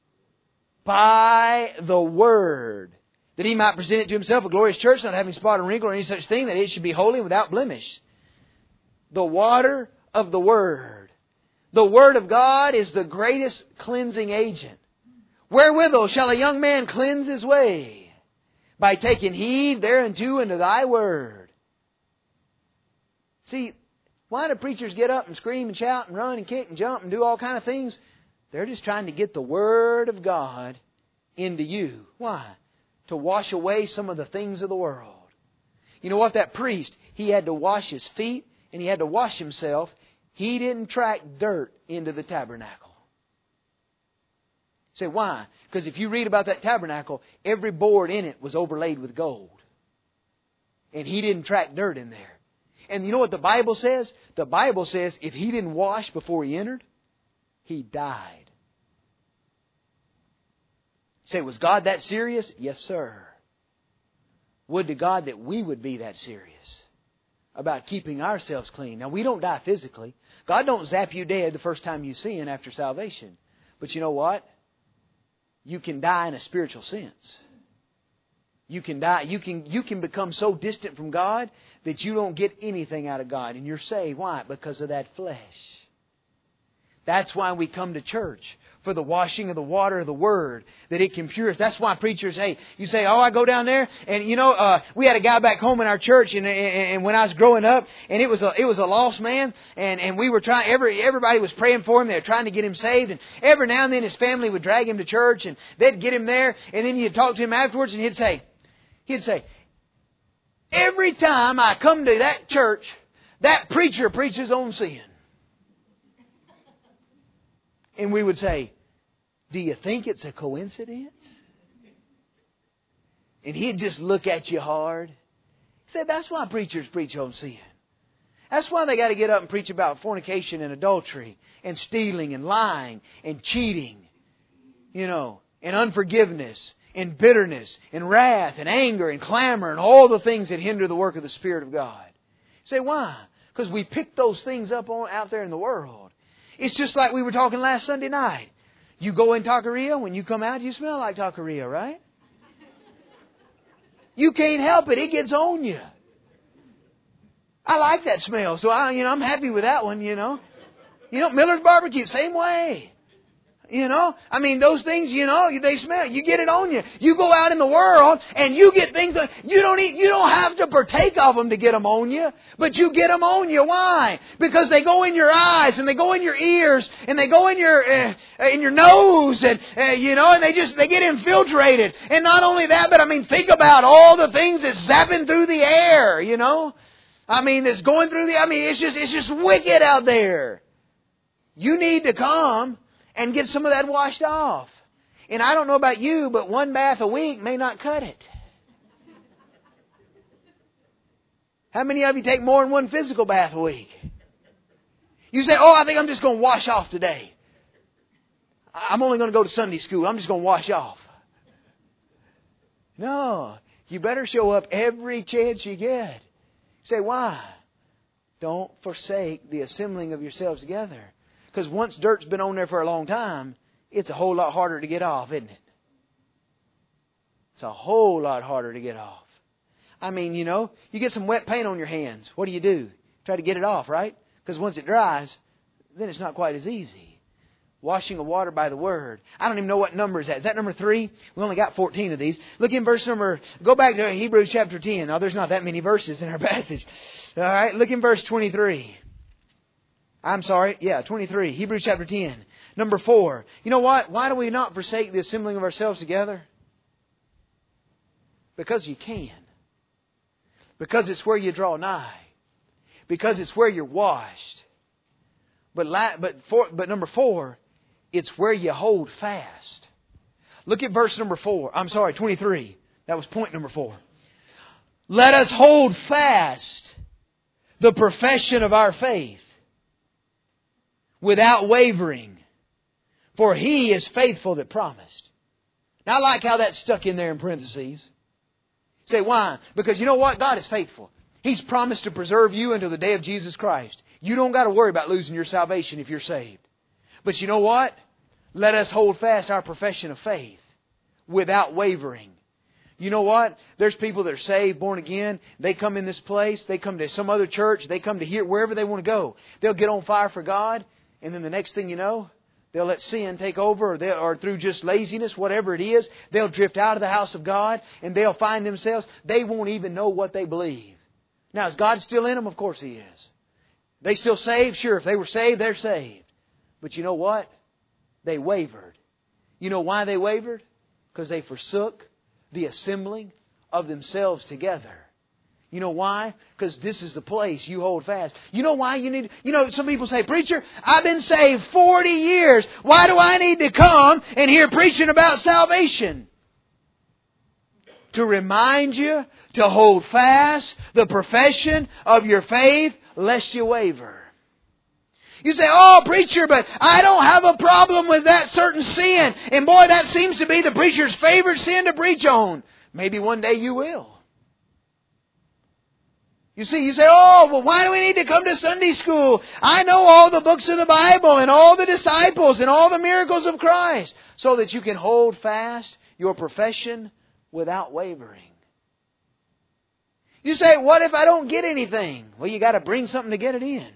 By the Word. That He might present it to Himself a glorious church, not having spot or wrinkle or any such thing, that it should be holy and without blemish. The water of the Word. The Word of God is the greatest cleansing agent. Wherewithal shall a young man cleanse his way? By taking heed thereunto into Thy Word. See, why do preachers get up and scream and shout and run and kick and jump and do all kind of things? They're just trying to get the Word of God into you. Why? To wash away some of the things of the world. You know what? That priest, he had to wash his feet and he had to wash himself. He didn't track dirt into the tabernacle. Say, why? Because if you read about that tabernacle, every board in it was overlaid with gold. And he didn't track dirt in there. And you know what the Bible says? The Bible says if he didn't wash before he entered, he died. Say, was God that serious? Yes, sir. Would to God that we would be that serious about keeping ourselves clean. Now, we don't die physically. God don't zap you dead the first time you sin after salvation. But you know what? You can die in a spiritual sense. You can die. You can become so distant from God that you don't get anything out of God. And you're saved. Why? Because of that flesh. That's why we come to church. For the washing of the water of the Word. That it can purify. That's why preachers, hey, you say, oh, I go down there. And you know, we had a guy back home in our church and when I was growing up. And it was a lost man. And we were trying, everybody was praying for him. They were trying to get him saved. And every now and then his family would drag him to church. And they'd get him there. And then you'd talk to him afterwards and he'd say, every time I come to that church, that preacher preaches on sin. And we would say, do you think it's a coincidence? And he'd just look at you hard. He said, that's why preachers preach on sin. That's why they got to get up and preach about fornication and adultery and stealing and lying and cheating, you know, and unforgiveness and bitterness and wrath and anger and clamor and all the things that hinder the work of the Spirit of God. You say, why? Because we pick those things up out there in the world. It's just like we were talking last Sunday night. You go in Taqueria, when you come out, you smell like Taqueria, right? You can't help it. It gets on you. I like that smell, so I'm happy with that one, you know. You know, Miller's Barbecue, same way. You know, I mean, those things, you know, they smell. You get it on you. You go out in the world and you get things that you don't have to partake of them to get them on you, but you get them on you. Why? Because they go in your eyes and they go in your ears and they go in your nose and and they get infiltrated. And not only that, but I mean, think about all the things that's zapping through the air. You know, I mean, it's going through it's just wicked out there. You need to come and get some of that washed off. And I don't know about you, but one bath a week may not cut it. How many of you take more than one physical bath a week? You say, oh, I think I'm just going to wash off today. I'm only going to go to Sunday school. I'm just going to wash off. No. You better show up every chance you get. You say, why? Don't forsake the assembling of yourselves together. Because once dirt's been on there for a long time, it's a whole lot harder to get off, isn't it? It's a whole lot harder to get off. I mean, you know, you get some wet paint on your hands. What do? Try to get it off, right? Because once it dries, then it's not quite as easy. Washing of water by the Word. I don't even know what number is that. Is that number 3? We only got 14 of these. Look in go back to Hebrews chapter 10. Now, there's not that many verses in our passage. All right, look in verse 23. 23. Hebrews chapter 10. Number 4. You know what? Why do we not forsake the assembling of ourselves together? Because you can. Because it's where you draw nigh. Because it's where you're washed. But number 4, it's where you hold fast. Look at verse number 23. That was point number 4. Let us hold fast the profession of our faith without wavering, for He is faithful that promised. Now I like how that's stuck in there in parentheses. Say, why? Because you know what? God is faithful. He's promised to preserve you until the day of Jesus Christ. You don't got to worry about losing your salvation if you're saved. But you know what? Let us hold fast our profession of faith without wavering. You know what? There's people that are saved, born again. They come in this place. They come to some other church. They come to here, wherever they want to go. They'll get on fire for God. And then the next thing you know, they'll let sin take over, or through just laziness, whatever it is, they'll drift out of the house of God and they'll find themselves, they won't even know what they believe. Now, is God still in them? Of course He is. They still saved? Sure, if they were saved, they're saved. But you know what? They wavered. You know why they wavered? Because they forsook the assembling of themselves together. You know why? Because this is the place you hold fast. You know why you need... some people say, Preacher, I've been saved 40 years. Why do I need to come and hear preaching about salvation? To remind you to hold fast the profession of your faith, lest you waver. You say, oh, preacher, but I don't have a problem with that certain sin. And boy, that seems to be the preacher's favorite sin to preach on. Maybe one day you will. You see, you say, oh, well, why do we need to come to Sunday school? I know all the books of the Bible and all the disciples and all the miracles of Christ. So that you can hold fast your profession without wavering. You say, what if I don't get anything? Well, you got to bring something to get it in.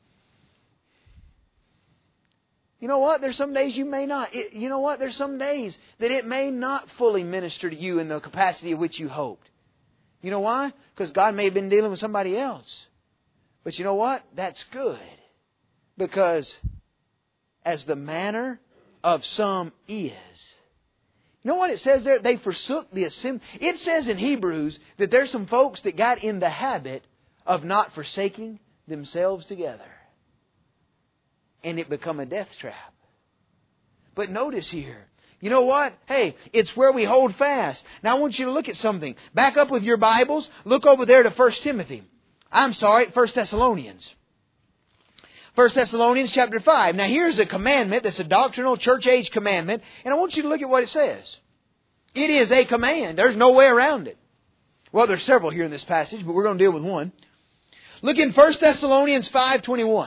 You know what? There's some days you may not. You know what? There's some days that it may not fully minister to you in the capacity of which you hoped. You know why? Because God may have been dealing with somebody else. But you know what? That's good. Because as the manner of some is. You know what it says there? They forsook the assembly. It says in Hebrews that there's some folks that got in the habit of not forsaking themselves together. And it become a death trap. But notice here, you know what? Hey, it's where we hold fast. Now I want you to look at something. Back up with your Bibles. Look over there to 1 Thessalonians. 1 Thessalonians chapter 5. Now here's a commandment that's a doctrinal church age commandment. And I want you to look at what it says. It is a command. There's no way around it. Well, there's several here in this passage, but we're going to deal with one. Look in 1 Thessalonians 5:21.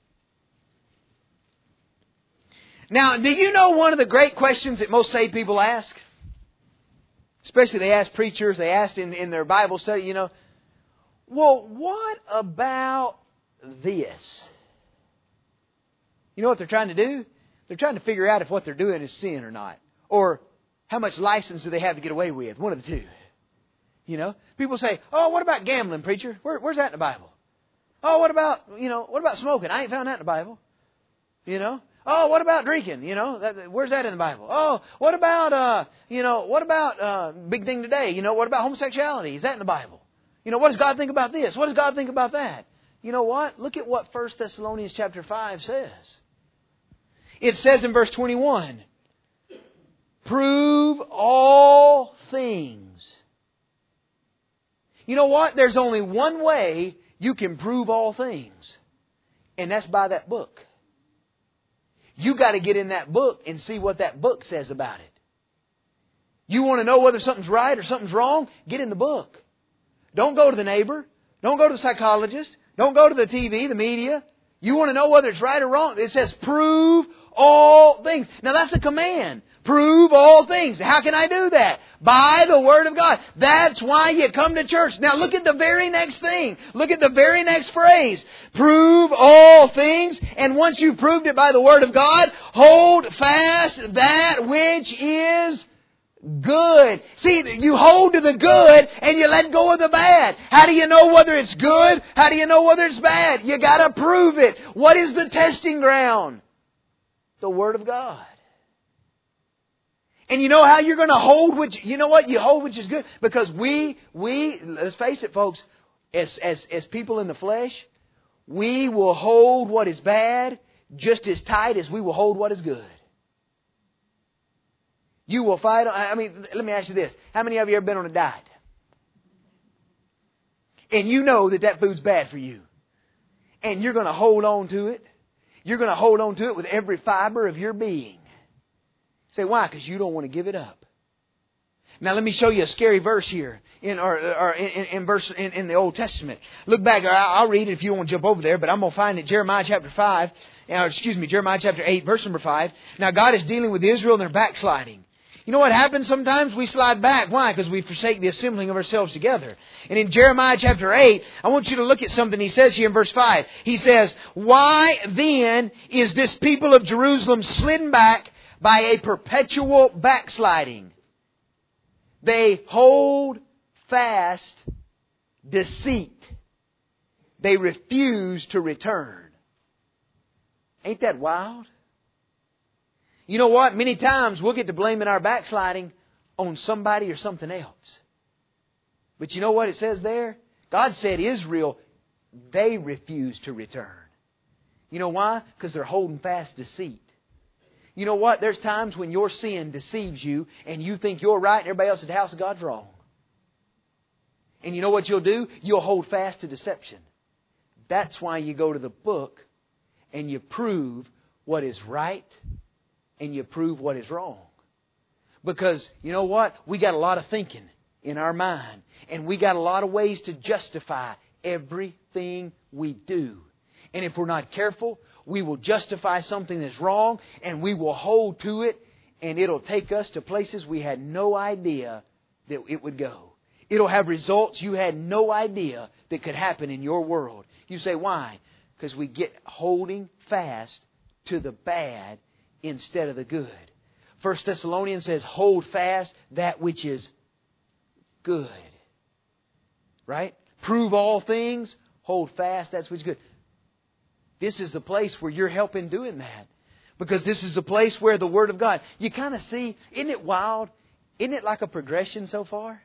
Now, do you know one of the great questions that most saved people ask? Especially they ask preachers, they ask in their Bible study, well, what about this? You know what they're trying to do? They're trying to figure out if what they're doing is sin or not. Or how much license do they have to get away with? One of the two. People say, oh, what about gambling, preacher? Where's that in the Bible? Oh, what about smoking? I ain't found that in the Bible. Oh, what about drinking? Where's that in the Bible? Oh, what about big thing today? What about homosexuality? Is that in the Bible? What does God think about this? What does God think about that? You know what? Look at what 1 Thessalonians chapter 5 says. It says in verse 21, prove all things. You know what? There's only one way you can prove all things. And that's by that book. You got to get in that book and see what that book says about it. You want to know whether something's right or something's wrong? Get in the book. Don't go to the neighbor. Don't go to the psychologist. Don't go to the TV, the media. You want to know whether it's right or wrong? It says prove all things. Now that's a command. Prove all things. How can I do that? By the Word of God. That's why you come to church. Now look at the very next thing. Look at the very next phrase. Prove all things. And once you've proved it by the Word of God, hold fast that which is good. See, you hold to the good and you let go of the bad. How do you know whether it's good? How do you know whether it's bad? You got to prove it. What is the testing ground? The Word of God. And you know how you're going to hold which, you know what? You hold which is good. Because we, let's face it folks, as people in the flesh, we will hold what is bad just as tight as we will hold what is good. You will fight. I mean, let me ask you this. How many of you have ever been on a diet? And you know that food's bad for you. And you're going to hold on to it. You're going to hold on to it with every fiber of your being. Say, why? Because you don't want to give it up. Now let me show you a scary verse here in the Old Testament. Look back. I'll read it if you don't want to jump over there, but I'm going to find it. Jeremiah chapter 8, verse number 5. Now God is dealing with Israel and they're backsliding. You know what happens sometimes? We slide back. Why? Because we forsake the assembling of ourselves together. And in Jeremiah chapter 8, I want you to look at something he says here in verse 5. He says, why then is this people of Jerusalem slidden back by a perpetual backsliding? They hold fast deceit. They refuse to return. Ain't that wild? You know what? Many times we'll get to blaming our backsliding on somebody or something else. But you know what it says there? God said Israel, they refused to return. You know why? Because they're holding fast deceit. You know what? There's times when your sin deceives you and you think you're right and everybody else at the house of God's wrong. And you know what you'll do? You'll hold fast to deception. That's why you go to the book and you prove what is right and you prove what is wrong. Because, you know what? We got a lot of thinking in our mind. And we got a lot of ways to justify everything we do. And if we're not careful, we will justify something that's wrong and we will hold to it, and it'll take us to places we had no idea that it would go. It'll have results you had no idea that could happen in your world. You say, why? Because we get holding fast to the bad instead of the good. 1 Thessalonians says, hold fast that which is good. Right? Prove all things, hold fast that which is good. This is the place where you're helping doing that. Because this is the place where the Word of God, you kind of see, isn't it wild? Isn't it like a progression so far?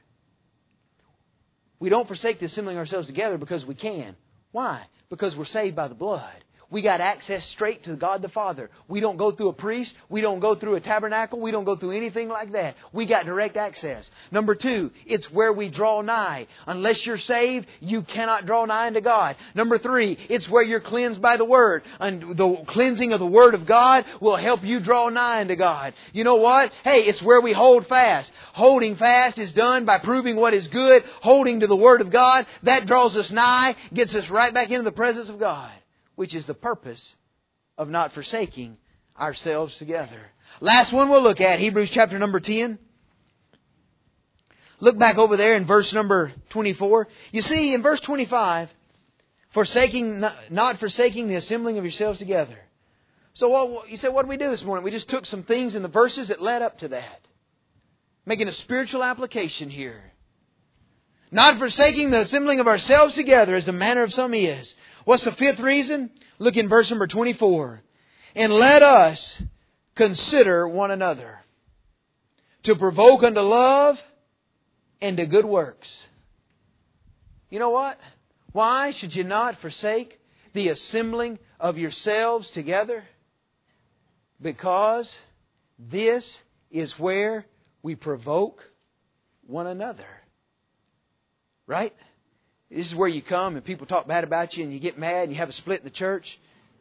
We don't forsake the assembling ourselves together because we can. Why? Because we're saved by the blood. We got access straight to God the Father. We don't go through a priest. We don't go through a tabernacle. We don't go through anything like that. We got direct access. Number 2, it's where we draw nigh. Unless you're saved, you cannot draw nigh unto God. Number 3, it's where you're cleansed by the Word. And the cleansing of the Word of God will help you draw nigh unto God. You know what? Hey, it's where we hold fast. Holding fast is done by proving what is good. Holding to the Word of God, that draws us nigh, gets us right back into the presence of God. Which is the purpose of not forsaking ourselves together. Last one we'll look at, Hebrews chapter number 10. Look back over there in verse number 24. You see, in verse 25, not forsaking the assembling of yourselves together. So you say, what did we do this morning? We just took some things in the verses that led up to that. Making a spiritual application here. Not forsaking the assembling of ourselves together as the manner of some is. What's the 5th reason? Look in verse number 24. And let us consider one another to provoke unto love and to good works. You know what? Why should you not forsake the assembling of yourselves together? Because this is where we provoke one another. Right? This is where you come and people talk bad about you and you get mad and you have a split in the church.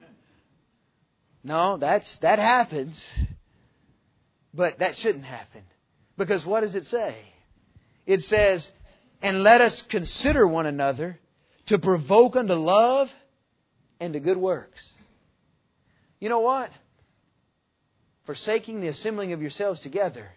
No, that happens. But that shouldn't happen. Because what does it say? It says, and let us consider one another to provoke unto love and to good works. You know what? Forsaking the assembling of yourselves together.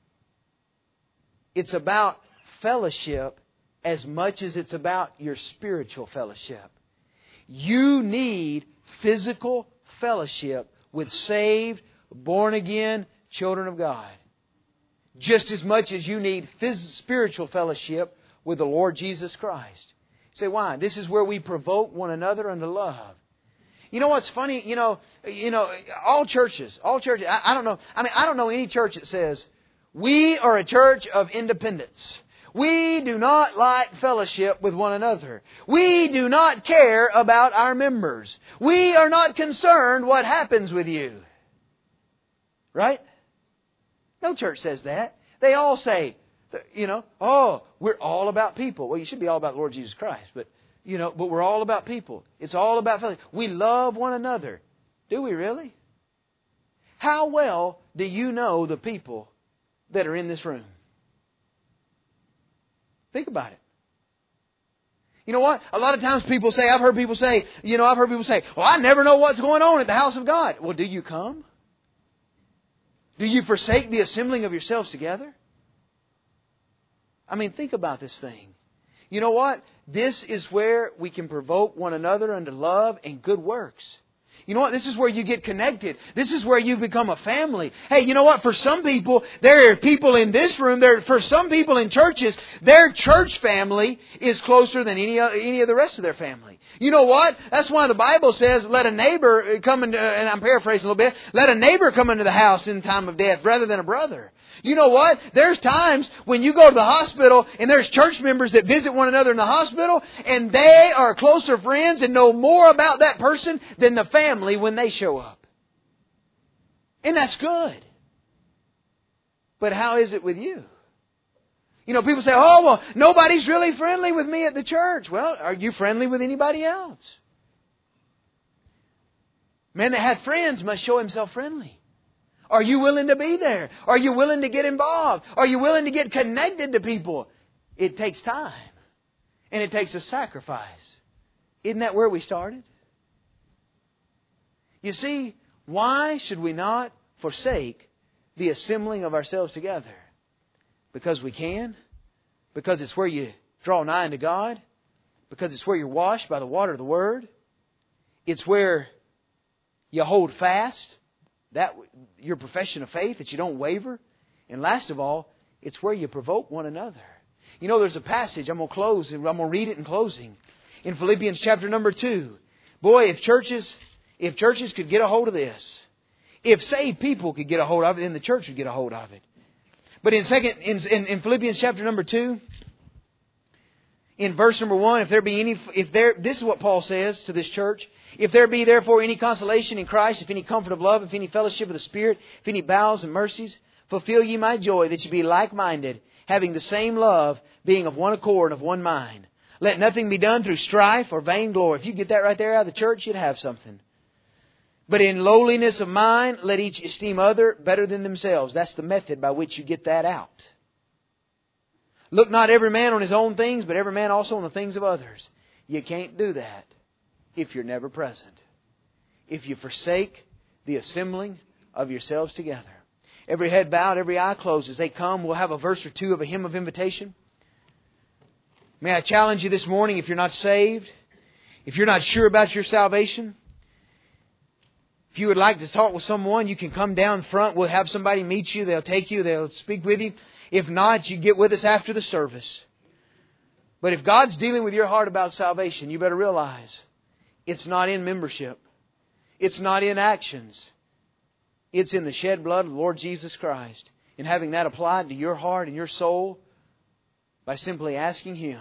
It's about fellowship as much as it's about your spiritual fellowship. You need physical fellowship with saved, born-again children of God. Just as much as you need spiritual fellowship with the Lord Jesus Christ. You say, why? This is where we provoke one another unto love. You know what's funny? All churches, I don't know. I don't know any church that says, we are a church of independence. We do not like fellowship with one another. We do not care about our members. We are not concerned what happens with you. Right? No church says that. They all say, we're all about people. Well, you should be all about the Lord Jesus Christ, but we're all about people. It's all about fellowship. We love one another. Do we really? How well do you know the people that are in this room? Think about it. You know what? A lot of times I've heard people say, well, I never know what's going on at the house of God. Well, do you come? Do you forsake the assembling of yourselves together? Think about this thing. You know what? This is where we can provoke one another unto love and good works. You know what? This is where you get connected. This is where you become a family. Hey, you know what? For some people, there are people in this room, for some people in churches, their church family is closer than any of the rest of their family. You know what? That's why the Bible says, let a neighbor come into, and I'm paraphrasing a little bit, let a neighbor come into the house in time of death rather than a brother. You know what? There's times when you go to the hospital and there's church members that visit one another in the hospital and they are closer friends and know more about that person than the family when they show up. And that's good. But how is it with you? People say, oh, well, nobody's really friendly with me at the church. Well, are you friendly with anybody else? Man that hath friends must show himself friendly. Are you willing to be there? Are you willing to get involved? Are you willing to get connected to people? It takes time. And it takes a sacrifice. Isn't that where we started? You see, why should we not forsake the assembling of ourselves together? Because we can. Because it's where you draw nigh unto God. Because it's where you're washed by the water of the Word. It's where you hold fast your profession of faith, that you don't waver. And last of all, it's where you provoke one another. There's a passage, I'm going to close, I'm going to read it in closing. In Philippians chapter number 2. Boy, if churches could get a hold of this, if saved people could get a hold of it, then the church would get a hold of it. But in Philippians chapter number 2, in verse number 1, this is what Paul says to this church. If there be therefore any consolation in Christ, if any comfort of love, if any fellowship of the Spirit, if any bowels and mercies, fulfill ye my joy, that ye be like-minded, having the same love, being of one accord and of one mind. Let nothing be done through strife or vainglory. If you get that right there out of the church, you'd have something. But in lowliness of mind, let each esteem other better than themselves. That's the method by which you get that out. Look not every man on his own things, but every man also on the things of others. You can't do that if you're never present. If you forsake the assembling of yourselves together. Every head bowed, every eye closed. As they come, we'll have a verse or two of a hymn of invitation. May I challenge you this morning, if you're not saved, if you're not sure about your salvation, if you would like to talk with someone, you can come down front. We'll have somebody meet you. They'll take you. They'll speak with you. If not, you get with us after the service. But if God's dealing with your heart about salvation, you better realize it's not in membership. It's not in actions. It's in the shed blood of the Lord Jesus Christ. And having that applied to your heart and your soul by simply asking Him.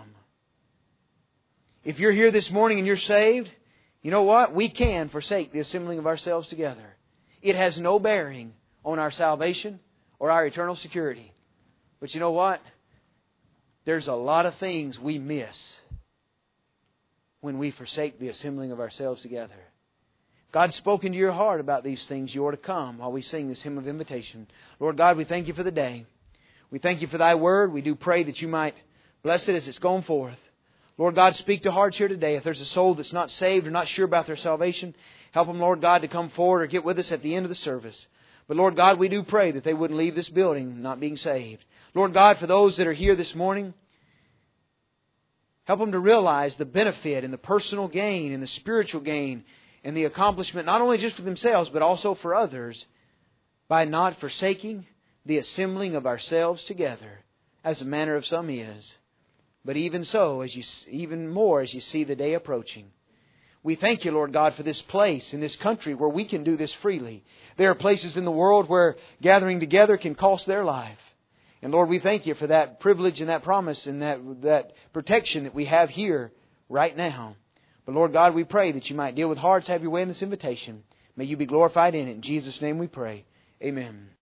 If you're here this morning and you're saved, you know what? We can forsake the assembling of ourselves together. It has no bearing on our salvation or our eternal security. But you know what? There's a lot of things we miss when we forsake the assembling of ourselves together. God's spoken to your heart about these things. You ought to come while we sing this hymn of invitation. Lord God, we thank You for the day. We thank You for Thy Word. We do pray that You might bless it as it's gone forth. Lord God, speak to hearts here today. If there's a soul that's not saved or not sure about their salvation, help them, Lord God, to come forward or get with us at the end of the service. But Lord God, we do pray that they wouldn't leave this building not being saved. Lord God, for those that are here this morning, help them to realize the benefit and the personal gain and the spiritual gain and the accomplishment, not only just for themselves, but also for others, by not forsaking the assembling of ourselves together, as the manner of some is. But even so, even more as you see the day approaching. We thank You, Lord God, for this place in this country where we can do this freely. There are places in the world where gathering together can cost their life. And Lord, we thank You for that privilege and that promise and that protection that we have here right now. But Lord God, we pray that You might deal with hearts, have Your way in this invitation. May You be glorified in it. In Jesus' name we pray. Amen.